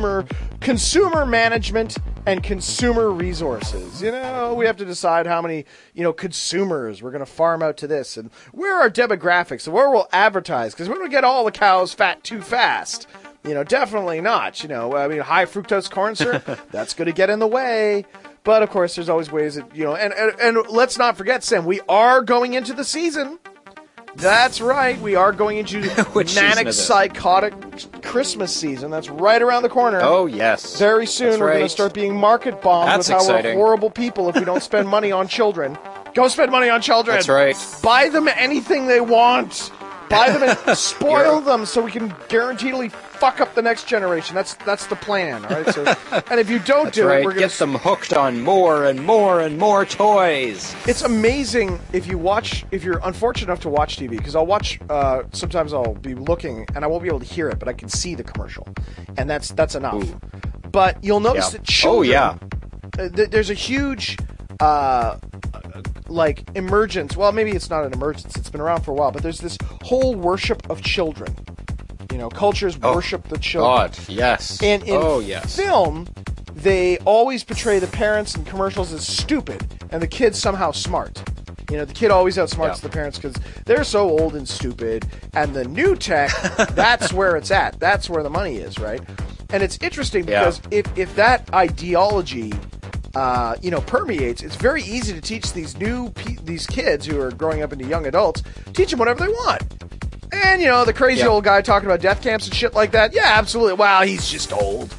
consumer management and consumer resources. We have to decide how many, consumers we're going to farm out to this, and where are our demographics, and where we'll advertise, because we don't get all the cows fat too fast. Definitely not. High fructose corn syrup, that's going to get in the way. But, of course, there's always ways that, and let's not forget, Sam, we are going into the season. That's right. We are going into manic, psychotic Christmas season. That's right around the corner. Oh, yes. Very soon we're going to start being market bombed with how we're horrible people if we don't spend money on children. Go spend money on children. That's right. Buy them anything they want. Buy them and spoil them so we can guaranteedly fuck up the next generation. That's the plan, all right? So, and if you don't do it, we're going to get them hooked on more and more and more toys. It's amazing if you're unfortunate enough to watch TV, because I'll watch, sometimes I'll be looking and I won't be able to hear it, but I can see the commercial. And that's enough. Ooh. But you'll notice that children... Oh, yeah. There's a huge emergence. Well, maybe it's not an emergence. It's been around for a while, but there's this whole worship of children. Cultures worship the children. God, yes. And in film, they always portray the parents in commercials as stupid, and the kid's somehow smart. The kid always outsmarts the parents because they're so old and stupid. And the new tech, that's where it's at. That's where the money is, right? And it's interesting because if that ideology, permeates, it's very easy to teach these kids who are growing up into young adults, teach them whatever they want. And, the crazy old guy talking about death camps and shit like that, yeah, absolutely. Wow, he's just old.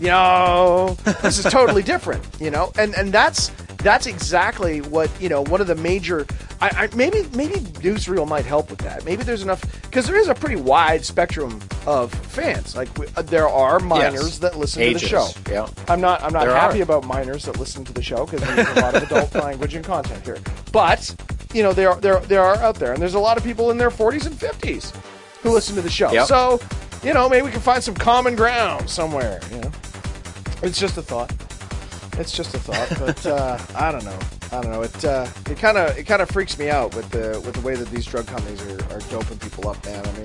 This is totally different, and that's exactly what, one of the major, maybe newsreel might help with that. Maybe there's enough, because there is a pretty wide spectrum of fans. Like, there are minors that listen to the show. Yeah. I'm not happy about minors that listen to the show, because there's a lot of adult language and content here. But, there are out there, and there's a lot of people in their 40s and 50s who listen to the show. Yep. So, maybe we can find some common ground somewhere, It's just a thought. But I don't know. It kind of freaks me out with the way that these drug companies are doping people up, man. I mean,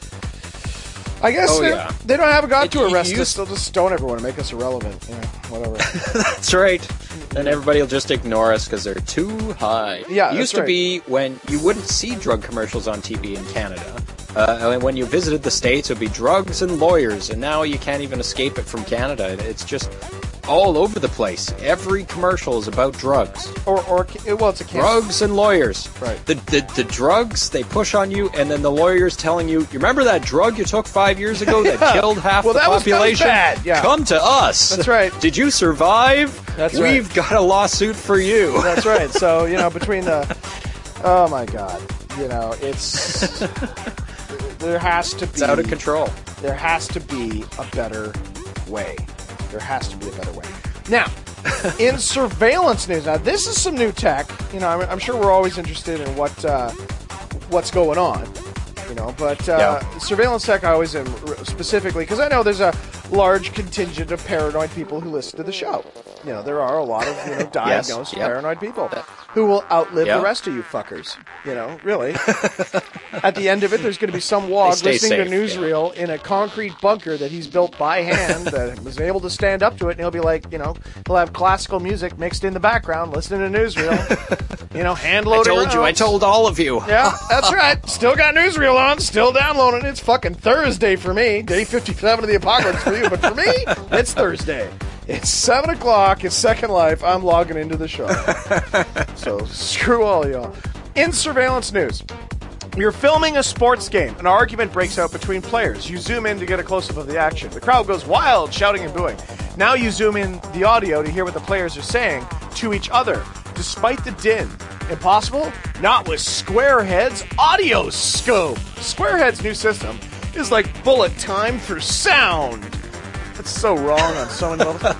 I guess they don't have a god to arrest us. They'll just stone everyone and make us irrelevant. Whatever. That's right. Then everybody will just ignore us because they're too high. Yeah, it used to be when you wouldn't see drug commercials on TV in Canada. When you visited the States, it would be drugs and lawyers, and now you can't even escape it from Canada. It's just all over the place. Every commercial is about drugs. It's a drugs and lawyers. Right. The drugs they push on you, and then the lawyers telling you, you remember that drug you took 5 years ago that killed half the population? That was bad. Yeah. Come to us. That's right. Did you survive? We've got a lawsuit for you. That's right. So, between oh my God, it's, there has to be. It's out of control. There has to be a better way. Now, in surveillance news, this is some new tech. I'm sure we're always interested in what's going on. But surveillance tech, I always am specifically because I know there's a large contingent of paranoid people who listen to the show. There are a lot of diagnosed paranoid people who will outlive the rest of you fuckers. Really. At the end of it, there's going to be some wog listening to newsreel in a concrete bunker that he's built by hand that was able to stand up to it, and he'll be like, he'll have classical music mixed in the background, listening to newsreel, hand loading. I told all of you. Yeah, that's right. Still got newsreel on, still downloading. It's fucking Thursday for me. Day 57 of the apocalypse for you, but for me, it's Thursday. It's 7 o'clock. It's Second Life. I'm logging into the show. So screw all y'all. In surveillance news, you're filming a sports game. An argument breaks out between players. You zoom in to get a close-up of the action. The crowd goes wild, shouting and booing. Now you zoom in the audio to hear what the players are saying to each other, despite the din. Impossible? Not with Squarehead's Audio Scope. Squarehead's new system is like bullet time for sound. That's so wrong on so many levels.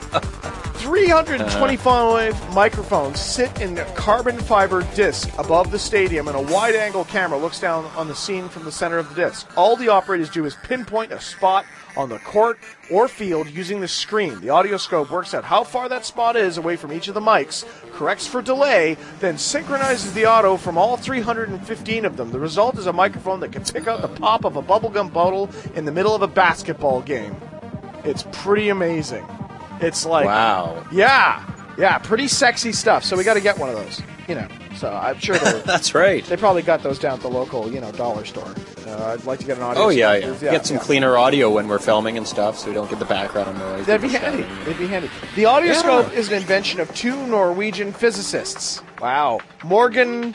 325 microphones sit in a carbon fiber disc above the stadium, and a wide-angle camera looks down on the scene from the center of the disc. All the operators do is pinpoint a spot on the court or field using the screen. The audio scope works out how far that spot is away from each of the mics, corrects for delay, then synchronizes the audio from all 315 of them. The result is a microphone that can pick out the pop of a bubblegum bottle in the middle of a basketball game. It's pretty amazing. It's like, wow. Yeah, pretty sexy stuff. So we got to get one of those, So I'm sure that's right. They probably got those down at the local, dollar store. I'd like to get an audio. Oh yeah. Get some cleaner audio when we're filming and stuff, so we don't get the background noise. That'd be handy. The audio scope is an invention of two Norwegian physicists. Wow, Morgan.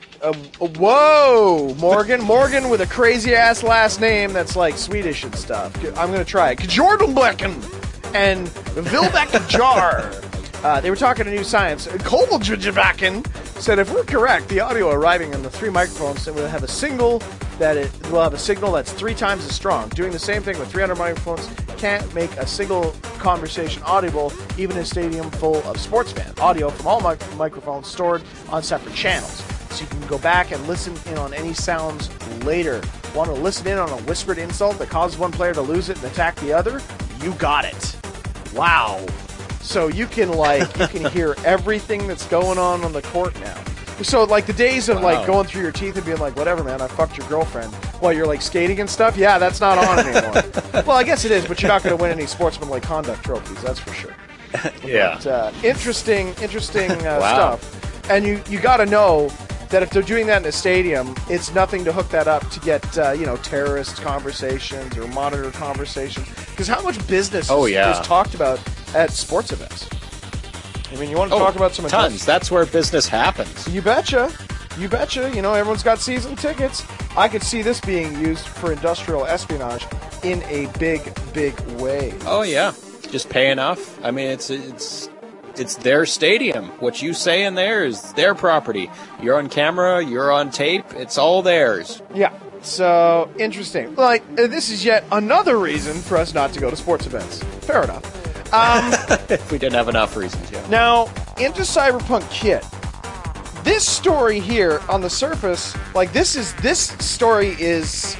Morgan with a crazy ass last name that's like Swedish and stuff. I'm gonna try it. Jordelbecken and Vilbeck Jar. They were talking to New Science. Kovaljujabakken said if we're correct, the audio arriving on the three microphones will have a signal that's 3 times as strong. Doing the same thing with 300 microphones can't make a single conversation audible, even in a stadium full of sports fans. Audio from all microphones stored on separate channels. So you can go back and listen in on any sounds later. Want to listen in on a whispered insult that causes one player to lose it and attack the other? You got it. Wow. So you can hear everything that's going on the court now. So, like, the days of, like, going through your teeth and being like, whatever, man, I fucked your girlfriend while you're, like, skating and stuff, yeah, that's not on anymore. Well, I guess it is, but you're not going to win any sportsmanlike conduct trophies, that's for sure. Yeah. But, interesting stuff. And you got to know that if they're doing that in a stadium, it's nothing to hook that up to get, terrorist conversations or monitor conversations. Because how much business is talked about at sports events? I mean, you want to talk about some... Tons. That's where business happens. You betcha. Everyone's got season tickets. I could see this being used for industrial espionage in a big, big way. Oh, yeah. Just pay enough. I mean, it's their stadium. What you say in there is their property. You're on camera. You're on tape. It's all theirs. Yeah. So, interesting. Like, this is yet another reason for us not to go to sports events. Fair enough. If we didn't have enough reasons, yeah. Now, into Cyberpunk Kit. This story here, on the surface, like, this story is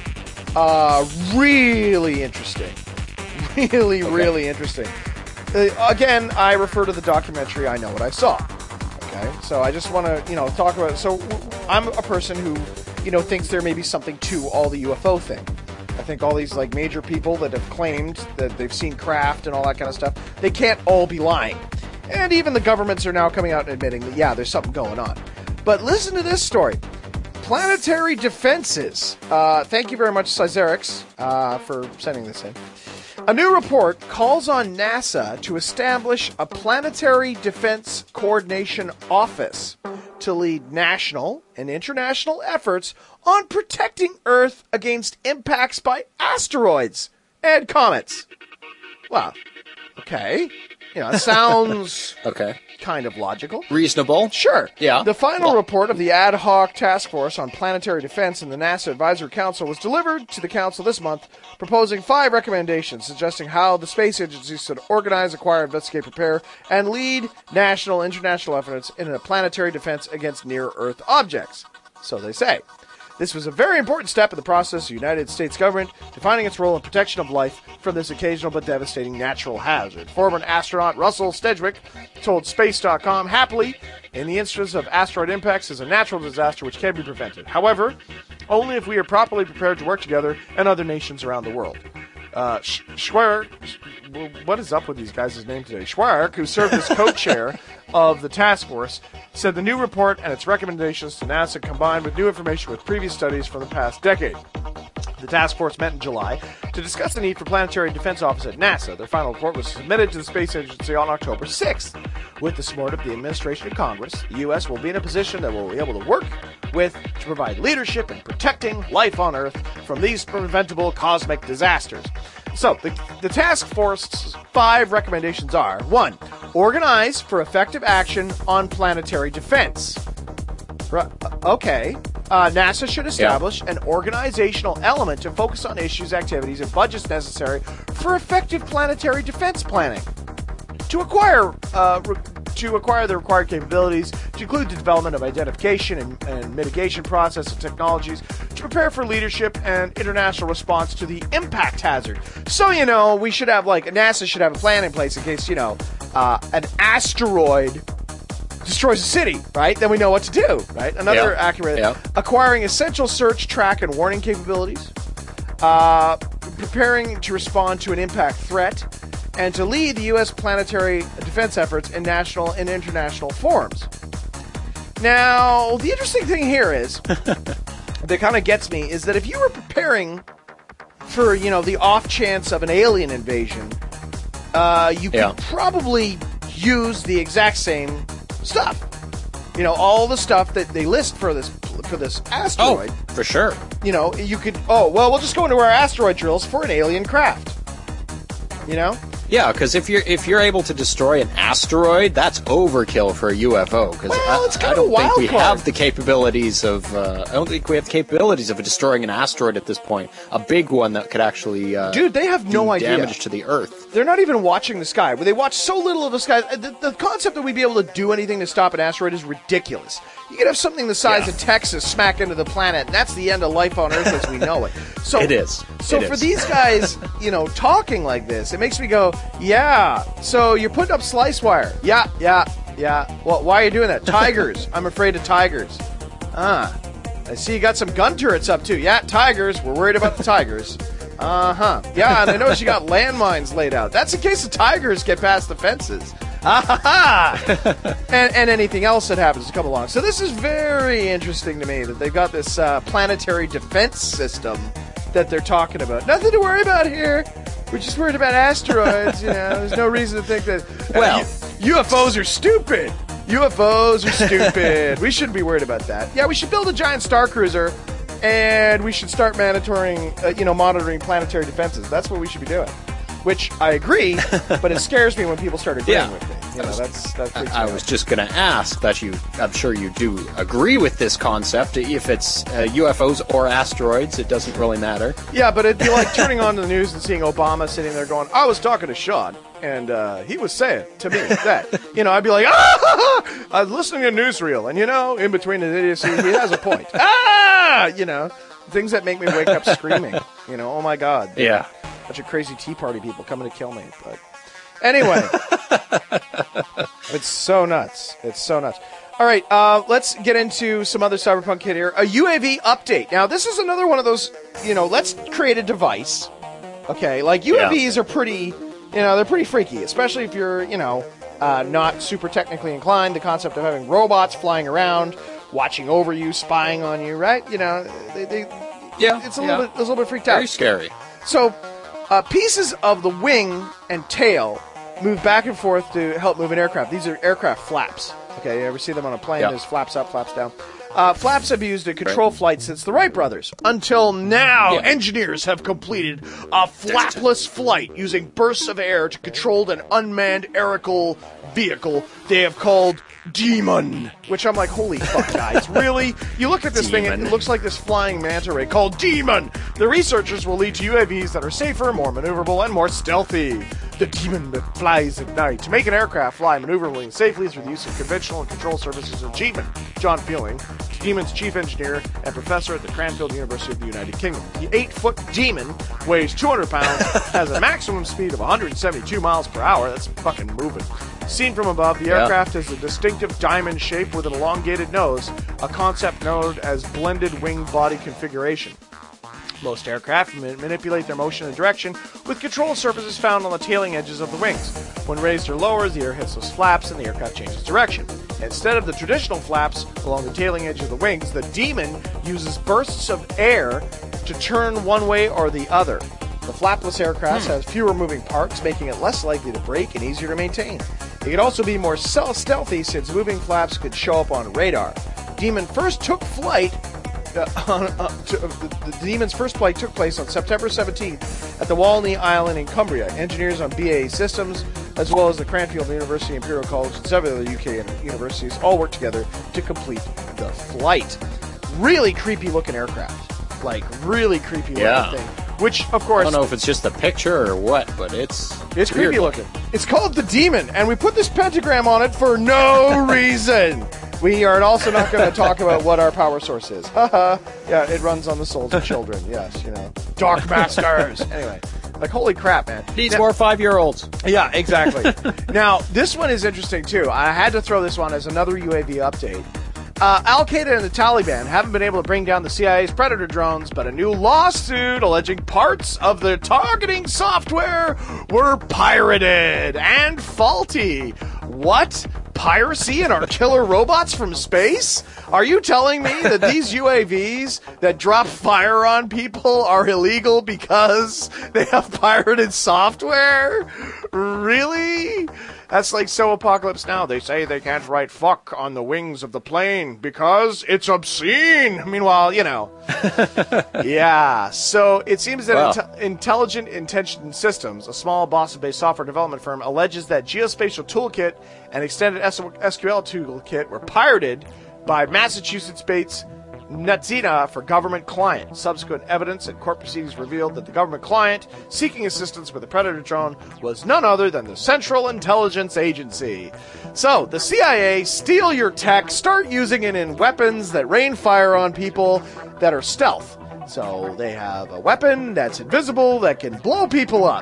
really interesting. Really interesting. Again, I refer to the documentary I Know What I Saw. Okay? So I just want to, talk about it. So I'm a person who, thinks there may be something to all the UFO thing. I think all these, like, major people that have claimed that they've seen craft and all that kind of stuff, they can't all be lying. And even the governments are now coming out and admitting that, yeah, there's something going on. But listen to this story. Planetary Defenses. Thank you very much, Cizerix, for sending this in. A new report calls on NASA to establish a Planetary Defense Coordination Office to lead national and international efforts on protecting Earth against impacts by asteroids and comets. Well, okay. It sounds kind of logical. Reasonable. Sure. Yeah. The final report of the Ad Hoc Task Force on Planetary Defense and the NASA Advisory Council was delivered to the Council this month, proposing 5 recommendations suggesting how the space agency should organize, acquire, investigate, prepare, and lead national and international efforts in a planetary defense against near-Earth objects. So they say. This was a very important step in the process of the United States government defining its role in protection of life from this occasional but devastating natural hazard. Former astronaut Russell Stedwick told Space.com, happily, in the instance of asteroid impacts, is a natural disaster which can be prevented. However, only if we are properly prepared to work together and other nations around the world. Schwerk, what is up with these guys' name today? Schwerk, who served as co-chair of the task force, said the new report and its recommendations to NASA combined with new information with previous studies from the past decade. The task force met in July to discuss the need for planetary defense office at NASA. Their final report was submitted to the space agency on October 6th. With the support of the administration and Congress, the U.S. will be in a position that will be able to work with to provide leadership in protecting life on Earth from these preventable cosmic disasters. So, the task force's 5 recommendations are: 1. Organize for effective action on planetary defense. Okay. NASA should establish an organizational element to focus on issues, activities, and budgets necessary for effective planetary defense planning. To acquire the required capabilities, to include the development of identification and mitigation process and technologies, to prepare for leadership and international response to the impact hazard. So, we should have, NASA should have a plan in place in case, an asteroid destroys a city, right? Then we know what to do, right? Another accurate. Yeah. Acquiring essential search, track, and warning capabilities. Preparing to respond to an impact threat. And to lead the U.S. planetary defense efforts in national and international forums. Now, the interesting thing here is, that kind of gets me, is that if you were preparing for, the off chance of an alien invasion, you could probably use the exact same stuff. All the stuff that they list for this asteroid. Oh, for sure. You could, we'll just go into our asteroid drills for an alien craft. Yeah, because if you're able to destroy an asteroid, that's overkill for a UFO. Because I don't think we have the capabilities of. I don't think we have the capabilities of destroying an asteroid at this point. A big one that could actually. Dude, they have no idea. Damage to the Earth. They're not even watching the sky. They watch so little of the sky. The concept that we'd be able to do anything to stop an asteroid is ridiculous. You could have something the size of Texas smack into the planet, and that's the end of life on Earth as we know it. So it is. So for these guys, talking like this, it makes me go, yeah. So you're putting up slice wire. Yeah. Yeah. Well, why are you doing that? Tigers. I'm afraid of tigers. I see you got some gun turrets up, too. Yeah, tigers. We're worried about the tigers. Yeah, and I noticed you got landmines laid out. That's in case the tigers get past the fences. and anything else that happens to come along. So this is very interesting to me that they've got this planetary defense system that they're talking about. Nothing to worry about here. We're just worried about asteroids. There's no reason to think that UFOs are stupid. UFOs are stupid. We shouldn't be worried about that. Yeah, we should build a giant star cruiser, and we should start monitoring planetary defenses. That's what we should be doing. Which I agree, but it scares me when people start agreeing with me. I was just going to ask that I'm sure you do agree with this concept. If it's UFOs or asteroids, it doesn't really matter. Yeah, but it'd be like turning on the news and seeing Obama sitting there going, I was talking to Sean, and he was saying to me that, I'd be like, I was listening to newsreel, and in between the idiocy, he has a point. Things that make me wake up screaming, oh my God. Yeah. Bunch of crazy Tea Party people coming to kill me. But anyway, it's so nuts. It's so nuts. All right, let's get into some other cyberpunk kit here. A UAV update. Now, this is another one of those, let's create a device. Okay, like UAVs are pretty, they're pretty freaky, especially if you're, not super technically inclined. The concept of having robots flying around, watching over you, spying on you, right? It's a little bit freaked out. Very scary. So, pieces of the wing and tail move back and forth to help move an aircraft. These are aircraft flaps. Okay, you ever see them on a plane? Yep. There's flaps up, flaps down. Flaps have been used to control flight since the Wright brothers. Until now, engineers have completed a flapless flight using bursts of air to control an unmanned aerial vehicle they have called Demon. Which I'm like, holy fuck, guys, really? You look at this thing, and it looks like this flying manta ray called Demon. The researchers will lead to UAVs that are safer, more maneuverable, and more stealthy. The Demon that flies at night. To make an aircraft fly maneuverably and safely through the use of conventional and control services achievement. John Feeling, Demon's chief engineer and professor at the Cranfield University of the United Kingdom. The 8-foot Demon weighs 200 pounds, has a maximum speed of 172 miles per hour. That's fucking moving. Seen from above, the aircraft has a distinctive diamond shape with an elongated nose, a concept known as blended wing-body configuration. Most aircraft manipulate their motion and direction with control surfaces found on the tailing edges of the wings. When raised or lowered, the air hits those flaps and the aircraft changes direction. Instead of the traditional flaps along the tailing edge of the wings, the Demon uses bursts of air to turn one way or the other. The flapless aircraft has fewer moving parts, making it less likely to break and easier to maintain. It can also be more stealthy since moving flaps could show up on radar. Demon first took flight. The Demon's first flight took place on September 17th at the Walney Island in Cumbria. Engineers on BAE Systems, as well as the Cranfield University, Imperial College, and several other UK universities all worked together to complete the flight. Really creepy looking aircraft. Like, really creepy looking thing. Which, of course... I don't know if it's just the picture or what, but it's creepy looking. It's called the Demon, and we put this pentagram on it for no reason. We are also not going to talk about what our power source is. Yeah, it runs on the souls of children. Yes, Dark Masters. Anyway, like, holy crap, man. Needs more 5-year-olds. Yeah, exactly. Now, this one is interesting, too. I had to throw this one as another UAV update. Al-Qaeda and the Taliban haven't been able to bring down the CIA's Predator drones, but a new lawsuit alleging parts of their targeting software were pirated and faulty. What? Piracy and our killer robots from space? Are you telling me that these UAVs that drop fire on people are illegal because they have pirated software? Really? That's like So Apocalypse Now. They say they can't write fuck on the wings of the plane because it's obscene. Meanwhile, Yeah. So it seems that Intelligent Intention Systems, a small Boston-based software development firm, alleges that Geospatial Toolkit and Extended SQL Toolkit were pirated by Massachusetts-based Netsina for government client. Subsequent evidence and court proceedings revealed that the government client seeking assistance with the Predator drone was none other than the Central Intelligence Agency. So, the CIA steal your tech, start using it in weapons that rain fire on people that are stealth. So, they have a weapon that's invisible that can blow people up.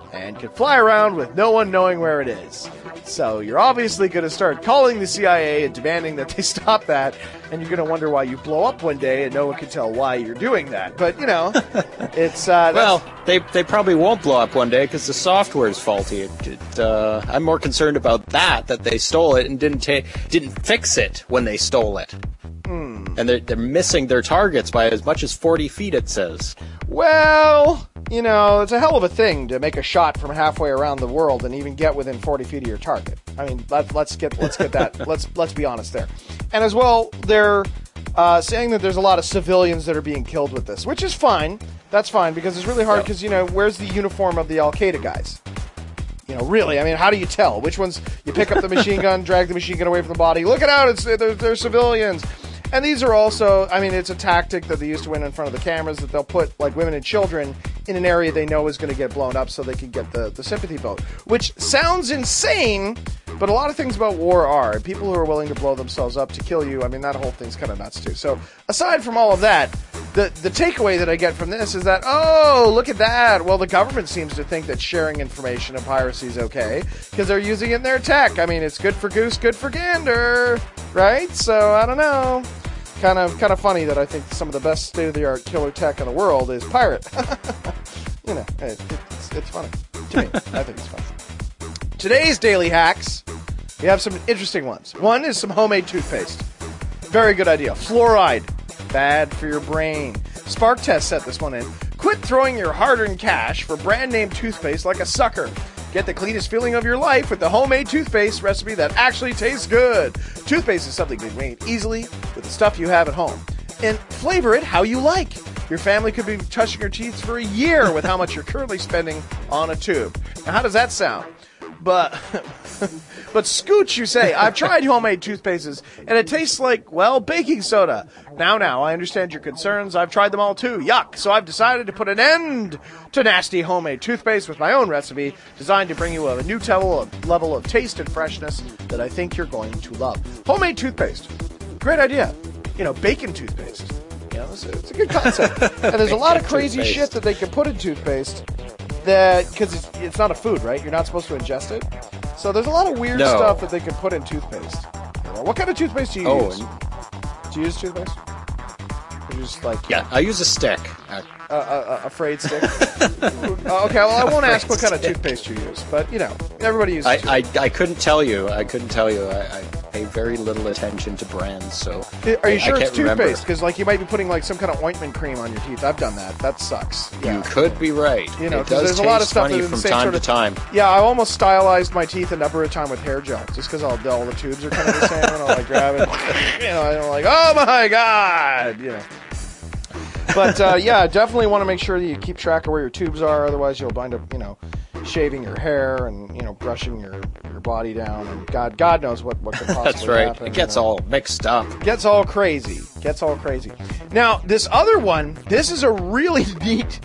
and can fly around with no one knowing where it is. So you're obviously going to start calling the CIA and demanding that they stop that, and you're going to wonder why you blow up one day and no one can tell why you're doing that. But, you know, it's... well, they probably won't blow up one day because the software is faulty. I'm more concerned about that they stole it and didn't fix it when they stole it. And they're missing their targets by as much as 40 feet, it says. Well, you know, it's a hell of a thing to make a shot from halfway around the world and even get within 40 feet of your target. I mean, let's get that. Let's be honest there. And as well, they're saying that there's a lot of civilians that are being killed with this, which is fine. That's fine because it's really hard because, you know, where's the uniform of the Al-Qaeda guys? You know, really, I mean, how do you tell? Which ones, you pick up the machine gun, drag the machine gun away from the body, look it out, they're civilians. And these are also, I mean, it's a tactic that they use to win in front of the cameras, that they'll put, like, women and children in an area they know is going to get blown up so they can get the sympathy vote. Which sounds insane, but a lot of things about war are. People who are willing to blow themselves up to kill you, I mean, that whole thing's kind of nuts, too. So, aside from all of that, the takeaway that I get from this is that, oh, look at that. Well, the government seems to think that sharing information and piracy is okay because they're using it in their tech. I mean, it's good for goose, good for gander, right? So, I don't know. Kind of funny that I think some of the best state-of-the-art killer tech in the world is pirate. You know, it's funny. To me, I think it's funny. Today's Daily Hacks, we have some interesting ones. One is some homemade toothpaste. Very good idea. Fluoride, bad for your brain. Spark Test set this one in. Quit throwing your hard-earned cash for brand-name toothpaste like a sucker. Get the cleanest feeling of your life with the homemade toothpaste recipe that actually tastes good. Toothpaste is something you can make easily with the stuff you have at home. And flavor it how you like. Your family could be touching your teeth for a year with how much you're currently spending on a tube. Now, how does that sound? But Scooch, you say, I've tried homemade toothpastes, and it tastes like, well, baking soda. Now, I understand your concerns. I've tried them all too. Yuck. So I've decided to put an end to nasty homemade toothpaste with my own recipe, designed to bring you a new level of taste and freshness that I think you're going to love. Homemade toothpaste. Great idea. You know, bacon toothpaste. You know, it's a good concept. And there's a lot of crazy shit that they can put in toothpaste because it's not a food, right? You're not supposed to ingest it. So there's a lot of weird stuff that they can put in toothpaste. You know, what kind of toothpaste do you use? Do you use toothpaste? Or just I use a stick. A frayed stick? Okay, well, I won't ask what kind of toothpaste you use, but, you know, everybody uses toothpaste. I couldn't tell you. I pay very little attention to brands, so are you sure it's toothpaste? Because, like, you might be putting, like, some kind of ointment cream on your teeth. I've done that. That sucks. Yeah. You could be right. You know, because there's a lot of stuff funny from time to time. Yeah, I almost stylized my teeth a number of times with hair gel, just because all the tubes are kind of the same, and I'll, like, grab it. You know, I'm like, oh, my God! You know. But, yeah, definitely want to make sure that you keep track of where your tubes are. Otherwise, you'll wind up, you know, shaving your hair and, you know, brushing your body down. And God knows what could possibly That's right. happen. It gets all mixed up. Gets all crazy. Now, this other one, this is a really neat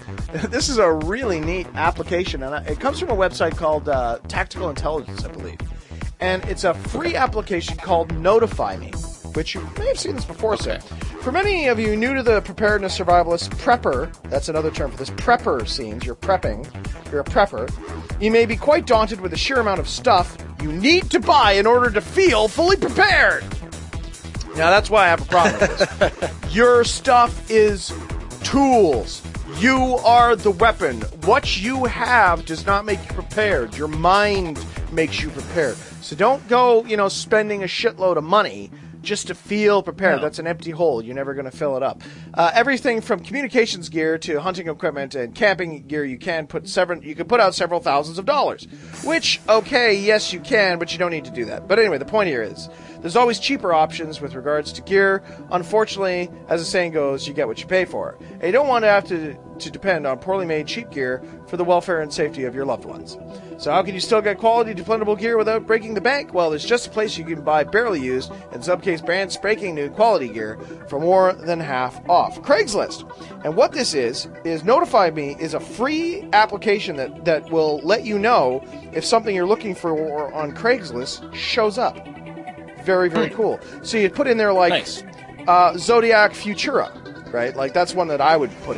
application. And it comes from a website called Tactical Intelligence, I believe. And it's a free application called Notify Me, which you may have seen this before, okay. sir. For many of you new to the preparedness survivalist prepper, that's another term for this, prepper scenes, you're prepping, you're a prepper, you may be quite daunted with the sheer amount of stuff you need to buy in order to feel fully prepared. Now, that's why I have a problem with this. Your stuff is tools. You are the weapon. What you have does not make you prepared. Your mind makes you prepared. So don't go, you know, spending a shitload of money just to feel prepared. No. That's an empty hole. You're never going to fill it up. Everything from communications gear to hunting equipment and camping gear, you can put out several thousands of dollars. Which, okay, yes, you can, but you don't need to do that. But anyway, the point here is, there's always cheaper options with regards to gear. Unfortunately, as the saying goes, you get what you pay for. And you don't want to have to depend on poorly made cheap gear for the welfare and safety of your loved ones. So how can you still get quality, dependable gear without breaking the bank? Well, there's just a place you can buy barely used, in some case brand spanking new quality gear for more than half off. Craigslist. And what this is Notify Me is a free application that will let you know if something you're looking for on Craigslist shows up. Very, very cool. So you put in there like nice. Zodiac Futura, right? Like that's one that I would put in.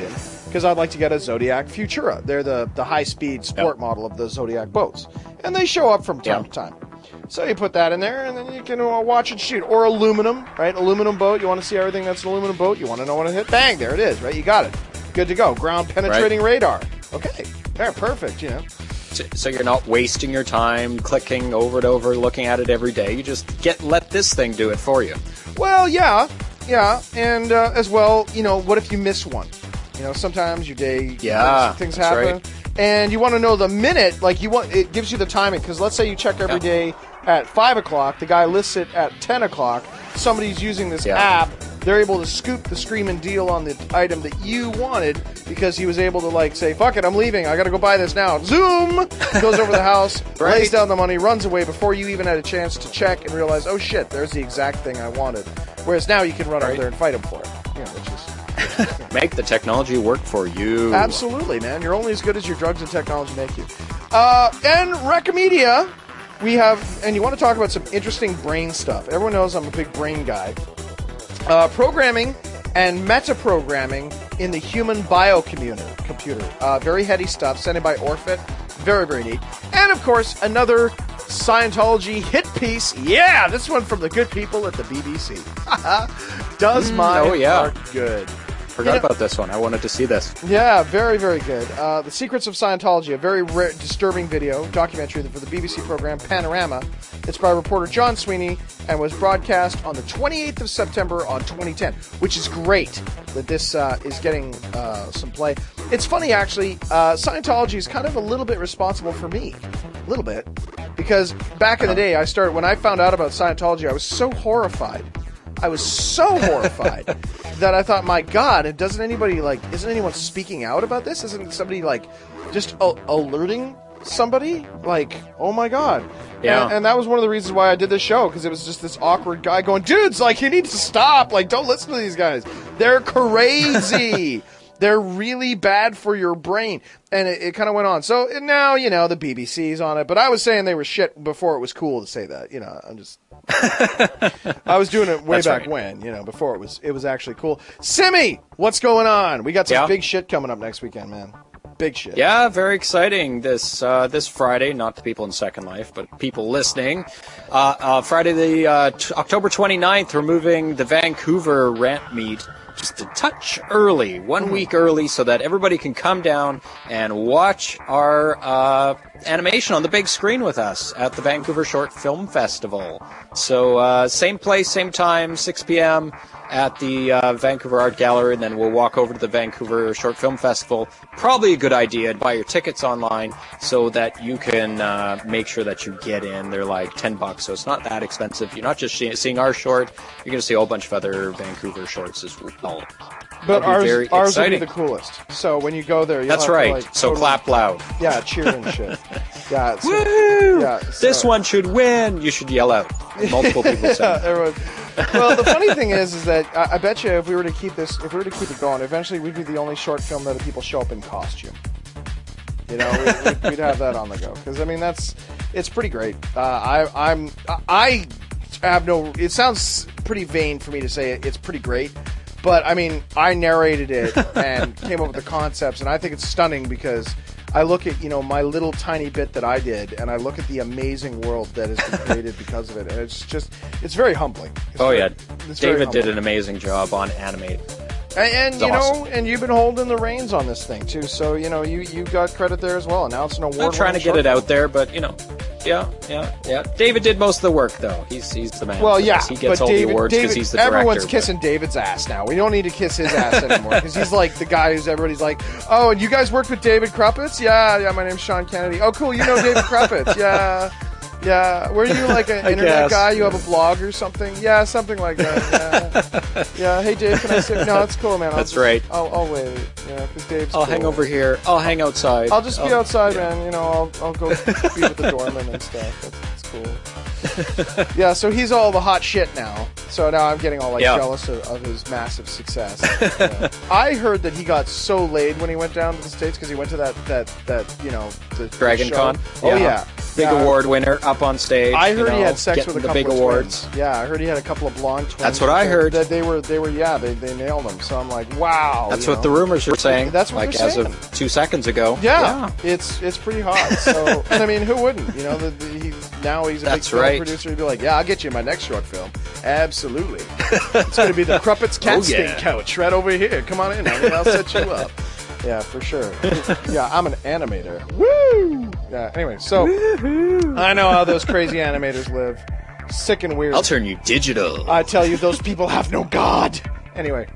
because I'd like to get a Zodiac Futura. They're the high-speed sport model of the Zodiac boats. And they show up from time to time. So you put that in there, and then you can watch it shoot. Or aluminum, right? Aluminum boat. You want to see everything that's an aluminum boat. You want to know when it hit. Bang, there it is, right? You got it. Good to go. Ground-penetrating radar. Okay, they're perfect, you know. So you're not wasting your time clicking over and over, looking at it every day. You just let this thing do it for you. Well, yeah, and as well, you know, what if you miss one? You know, sometimes your day, things happen, right. And you want to know the minute. Like it gives you the timing, because let's say you check every day at 5 o'clock. The guy lists it at 10 o'clock. Somebody's using this app. They're able to scoop the screaming deal on the item that you wanted because he was able to, like, say, fuck it, I'm leaving. I got to go buy this now. Zoom! Goes over the house, lays down the money, runs away before you even had a chance to check and realize, oh, shit, there's the exact thing I wanted. Whereas now you can run out there and fight him for it. You know, which is... Make the technology work for you. Absolutely, man. You're only as good as your drugs and technology make you. And Recomedia, we have... And you want to talk about some interesting brain stuff. Everyone knows I'm a big brain guy. Programming and metaprogramming in the human biocomputer. Very heady stuff, sent in by Orfit. Very, very neat. And, of course, another Scientology hit piece. Yeah, this one from the good people at the BBC. Does my heart good. Forgot about this one. I wanted to see this. Yeah, very, very good. The Secrets of Scientology, a very rare, disturbing video, documentary for the BBC program Panorama. It's by reporter John Sweeney and was broadcast on the 28th of September on 2010, which is great that this is getting some play. It's funny, actually. Scientology is kind of a little bit responsible for me. A little bit. Because back in the day, when I found out about Scientology, I was so horrified. That I thought, my God, isn't anyone speaking out about this? Isn't somebody, just alerting somebody? Oh my God. Yeah. And that was one of the reasons why I did this show, because it was just this awkward guy going, dudes, you need to stop. Don't listen to these guys. They're crazy. They're really bad for your brain. And it kind of went on. So now, the BBC's on it. But I was saying they were shit before it was cool to say that. I'm just... I was doing it way back when, before it was actually cool. Simi, what's going on? We got some big shit coming up next weekend, man. Big shit. Yeah, very exciting. This Friday, not the people in Second Life, but people listening. Friday, the October 29th, we're moving the Vancouver rant meet just a touch early, 1 week early, so that everybody can come down and watch our animation on the big screen with us at the Vancouver Short Film Festival. So same place, same time, 6 p.m. at the Vancouver Art Gallery, and then we'll walk over to the Vancouver Short Film Festival. Probably a good idea to buy your tickets online so that you can make sure that you get in. They're like $10, so it's not that expensive. You're not just seeing our short, you're going to see a whole bunch of other Vancouver shorts as well. But ours will be the coolest. So when you go there, you'll That's have right. to, so clap loud. Yeah, cheer and shit. Yeah. So, woo! Yeah. This one should win. You should yell out. Multiple people say. Well, the funny thing is that I bet you if we were to keep it going, eventually we'd be the only short film that people show up in costume. We'd have that on the go, because it's pretty great. I have no. It sounds pretty vain for me to say it's pretty great. But, I narrated it and came up with the concepts, and I think it's stunning because I look at, my little tiny bit that I did, and I look at the amazing world that has been created because of it, and it's very humbling. David did an amazing job on Animate. And awesome. And you've been holding the reins on this thing, too, so, you got credit there as well. Now it's an award. I'm trying to get it out there, but, Yeah. David did most of the work, though. He's the man. Well, yeah. He gets all the awards because he's the director. Everyone's kissing David's ass now. We don't need to kiss his ass anymore because he's like the guy who's everybody's like, oh, and you guys worked with David Kruppitz? Yeah, my name's Sean Kennedy. Oh, cool, you know David Kruppitz. Yeah. Were you like an internet guy? You have a blog or something? Yeah, something like that. Yeah. Hey, Dave, can I sit? No, it's cool, man. Right. I'll wait. Yeah, because Dave's I'll hang over here. I'll hang outside. I'll just be outside, man. I'll go be with the doorman and stuff. That's cool. Yeah, so he's all the hot shit now. So now I'm getting all jealous of his massive success. I heard that he got so laid when he went down to the States because he went to that the Dragon show. Con. Oh yeah. Big award winner up on stage. I heard he had sex with a couple big of awards. twins. Yeah, I heard he had a couple of blonde twins. That's what I heard. That they nailed him. So I'm like, wow. That's what the rumors were saying. That's what they're saying. As of 2 seconds ago. Yeah. It's pretty hot. So, and I mean, who wouldn't? You know, now he's a big film producer. He'd be like, yeah, I'll get you my next short film. Absolutely. It's going to be the Cruppets Casting Couch right over here. Come on in, honey. I'll set you up. Yeah, for sure. Yeah, I'm an animator. Woo! Yeah, anyway, so I know how those crazy animators live. Sick and weird. I'll turn you digital. I tell you, those people have no God. Anyway.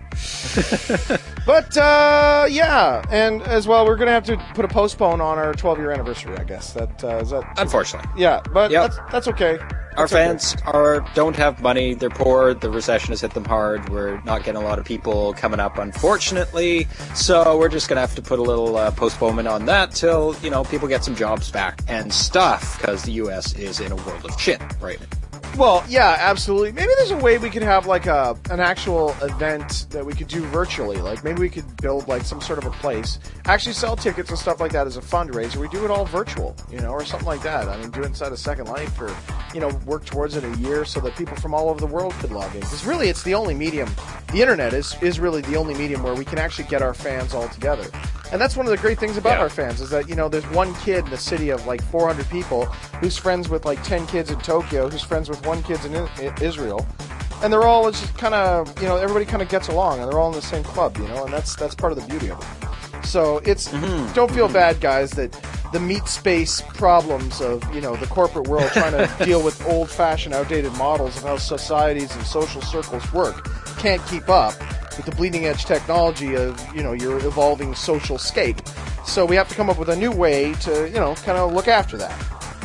But, yeah, and as well, we're going to have to put a postpone on our 12-year anniversary, I guess. Is that unfortunately. Yeah, but that's okay. Our fans don't have money. They're poor. The recession has hit them hard. We're not getting a lot of people coming up, unfortunately. So we're just going to have to put a little postponement on that till, people get some jobs back and stuff, because the U.S. is in a world of shit right now. Well, yeah, absolutely. Maybe there's a way we could have like an actual event that we could do virtually. Like maybe we could build like some sort of a place, actually sell tickets and stuff like that as a fundraiser. We do it all virtual, or something like that. I mean, do it inside of Second Life, or work towards it a year so that people from all over the world could log in. Because really, it's the only medium. The internet is really the only medium where we can actually get our fans all together. And that's one of the great things about our fans is that, there's one kid in a city of like 400 people who's friends with like 10 kids in Tokyo, who's friends with one kid in Israel. And they're all just kind of, everybody kind of gets along, and they're all in the same club, and that's part of the beauty of it. So it's, don't feel bad, guys, that the meat space problems of, the corporate world trying to deal with old-fashioned, outdated models of how societies and social circles work can't keep up with the bleeding-edge technology of, your evolving social scape. So we have to come up with a new way to, kind of look after that.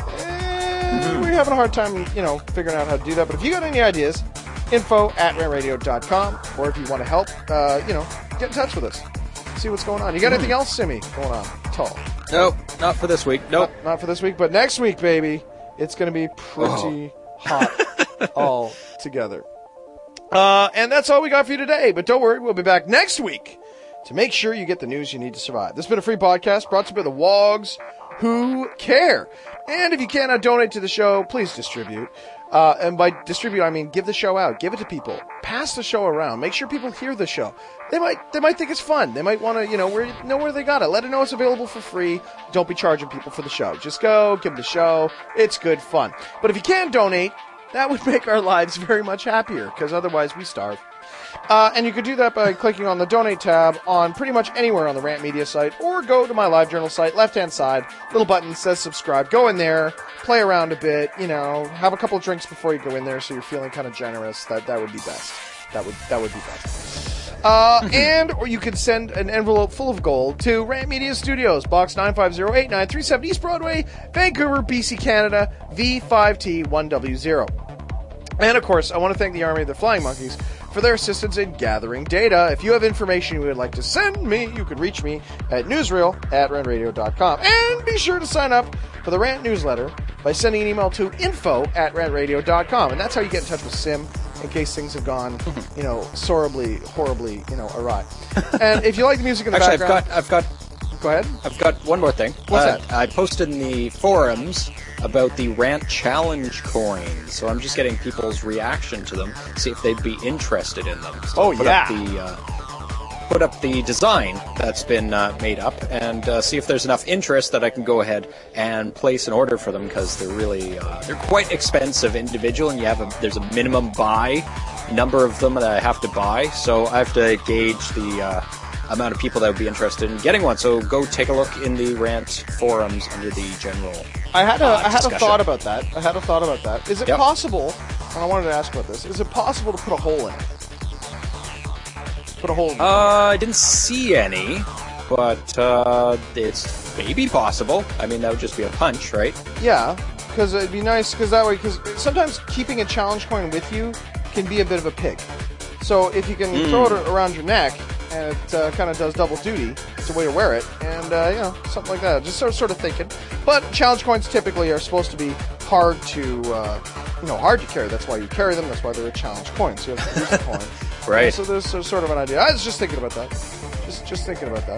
We're having a hard time, figuring out how to do that. But if you got any ideas, info@rantradio.com, or if you want to help, get in touch with us. See what's going on. You got anything else, Simi, going on at all? Nope, not for this week. Nope. Not for this week, but next week, baby, it's going to be pretty hot all together. And that's all we got for you today. But don't worry, we'll be back next week to make sure you get the news you need to survive. This has been a free podcast brought to you by the Wogs Who Care. And if you cannot donate to the show, please distribute. And by distribute, I mean give the show out. Give it to people. Pass the show around. Make sure people hear the show. They might think it's fun. They might want to, know where they got it. Let it know it's available for free. Don't be charging people for the show. Just go, give them the show. It's good fun. But if you can donate, that would make our lives very much happier, because otherwise we starve. And you could do that by clicking on the Donate tab on pretty much anywhere on the Rant Media site, or go to my LiveJournal site, left-hand side, little button says subscribe. Go in there, play around a bit, have a couple of drinks before you go in there so you're feeling kind of generous. That would be best. That would be best. Or you could send an envelope full of gold to Rant Media Studios, Box 95089, 370 East Broadway, Vancouver, BC, Canada, V5T1W0. And, of course, I want to thank the Army of the Flying Monkeys for their assistance in gathering data. If you have information you would like to send me, you can reach me at newsreel@rantradio.com. And be sure to sign up for the Rant newsletter by sending an email to info@rantradio.com. And that's how you get in touch with Sim, in case things have gone, horribly, awry. And if you like the music in the background... Go ahead. I've got one more thing. What's that? I posted in the forums about the Rant Challenge coins, so I'm just getting people's reaction to them, see if they'd be interested in them. So put up the design that's been made up, and see if there's enough interest that I can go ahead and place an order for them, because they're really they're quite expensive individual, and there's a minimum buy number of them that I have to buy, so I have to gauge the amount of people that would be interested in getting one. So go take a look in the Rant forums under the general I had a thought about that. Is it possible, and I wanted to ask about this, is it possible to put a hole in it? Put a hole in it? I didn't see any, but it's maybe possible. I mean, that would just be a punch, right? Yeah, because it'd be nice, because sometimes keeping a challenge coin with you can be a bit of a pig. So if you can throw it around your neck, and it kind of does double duty, it's a way to wear it, and something like that. Just sort of thinking. But challenge coins typically are supposed to be hard to carry. That's why you carry them. That's why they're a challenge coin. So you have to use the coin. Right. So there's sort of an idea. I was just thinking about that. Just thinking about that.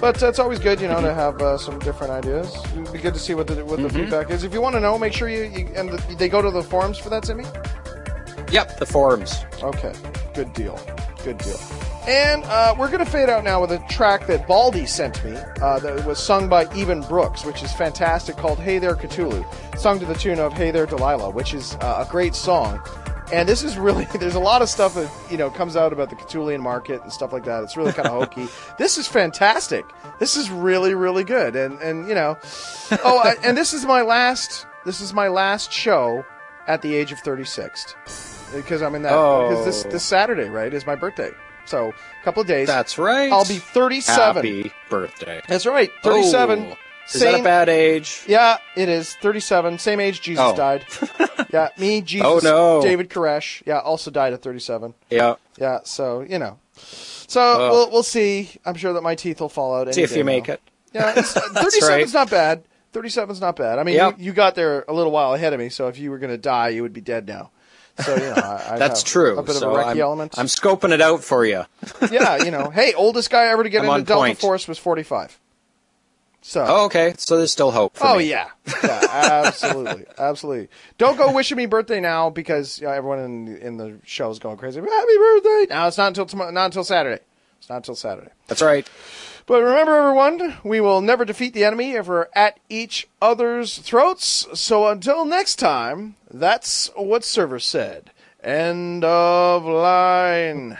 But it's always good, to have some different ideas. It'd be good to see what the feedback is. If you want to know, make sure they go to the forums for that, Simi? Yep, the forums. Okay, good deal. And we're going to fade out now with a track that Baldy sent me that was sung by Eben Brooks, which is fantastic, called Hey There Cthulhu, sung to the tune of Hey There Delilah, which is a great song. And this is really, there's a lot of stuff that, comes out about the Cthulian market and stuff like that. It's really kind of hokey. This is fantastic. This is really, really good. And and this is my last show at the age of 36. Because I'm in that, because this Saturday, right, is my birthday. So, a couple of days. That's right. I'll be 37. Happy birthday. That's right, 37. Oh. Is that a bad age? Yeah, it is. 37. Same age Jesus died. Yeah, me, Jesus, oh, no. David Koresh. Yeah, also died at 37. Yeah. Yeah, so, So, we'll see. I'm sure that my teeth will fall out any See if day you now. make it. Yeah, 37's not bad. 37's not bad. I mean, you got there a little while ahead of me, so if you were going to die, you would be dead now. So, I that's true. A bit so of a recce element. I'm scoping it out for you. Yeah, hey, oldest guy ever to get into Delta point. Force was 45. So. Oh, okay. So there's still hope for me. Yeah, absolutely. Don't go wishing me birthday now because everyone in the show is going crazy. Happy birthday! No, it's not until Saturday. It's not until Saturday. That's right. But remember, everyone, we will never defeat the enemy if we're at each other's throats. So until next time, that's what Server said. End of line.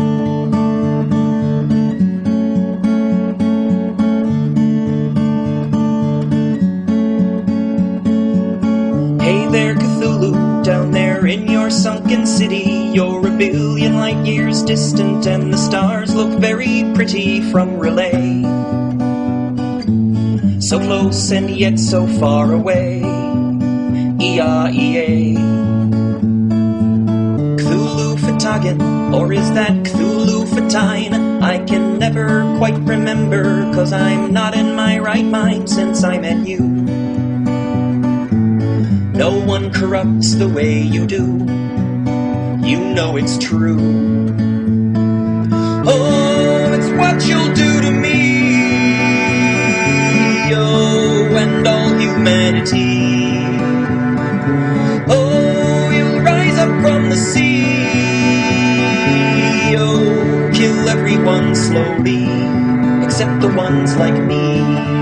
Hey there, Cthulhu, down there in your sunken city. You're a billion light years distant, and the stars look very pretty from relay. So close and yet so far away. E-A-E-A. Cthulhu Fhtagn, or is that Cthulhu Ftine? I can never quite remember, 'cause I'm not in my right mind since I met you. No one corrupts the way you do. You know it's true. Oh, it's what you'll do to me. Oh, and all humanity. Oh, you'll rise up from the sea. Oh, kill everyone slowly, except the ones like me.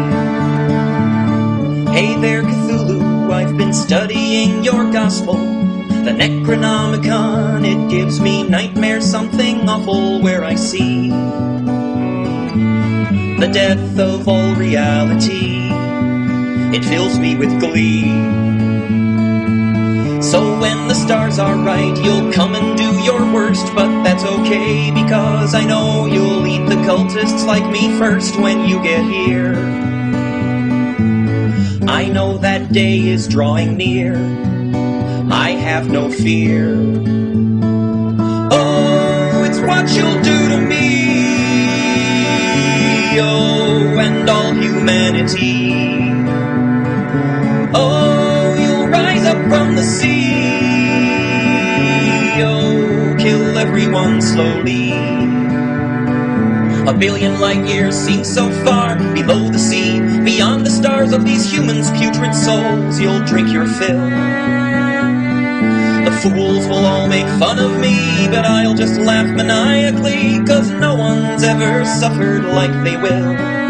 Hey there, Cthulhu, I've been studying your gospel, the Necronomicon. It gives me nightmares, something awful where I see the death of all reality. It fills me with glee. So when the stars are right, you'll come and do your worst, but that's okay, because I know you'll eat the cultists like me first when you get here. I know that day is drawing near. I have no fear. Oh, it's what you'll do to me. Oh, and all humanity. Oh, you'll rise up from the sea. Oh, kill everyone slowly. A billion light years seems so far below the sea, beyond the stars of these humans' putrid souls. You'll drink your fill. The fools will all make fun of me, but I'll just laugh maniacally, 'cause no one's ever suffered like they will.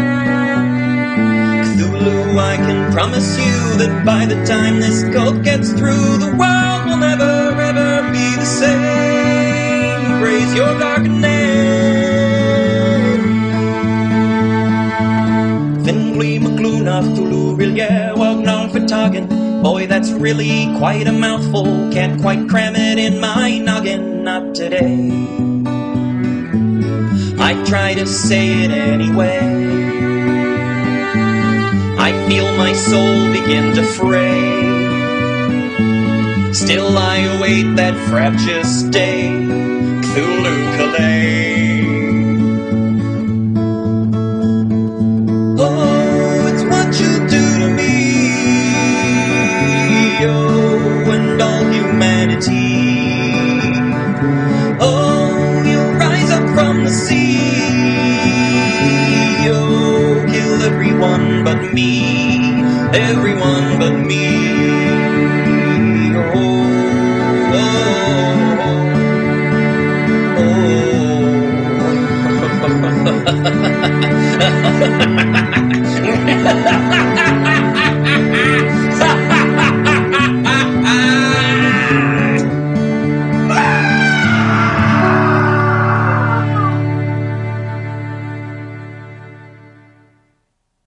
Cthulhu, I can promise you that by the time this cult gets through, the world will never ever be the same. Praise your dark name. Fingli Macluna Cthulhu Rilye Wagnal Fhtagn. Boy, that's really quite a mouthful. Can't quite cram it in my noggin, not today. I try to say it anyway. I feel my soul begin to fray. Still I await that fraptious day. Cthulhu Calais. Oh, it's what you do to me. Oh, and all humanity. Oh, you'll rise up from the sea. Oh,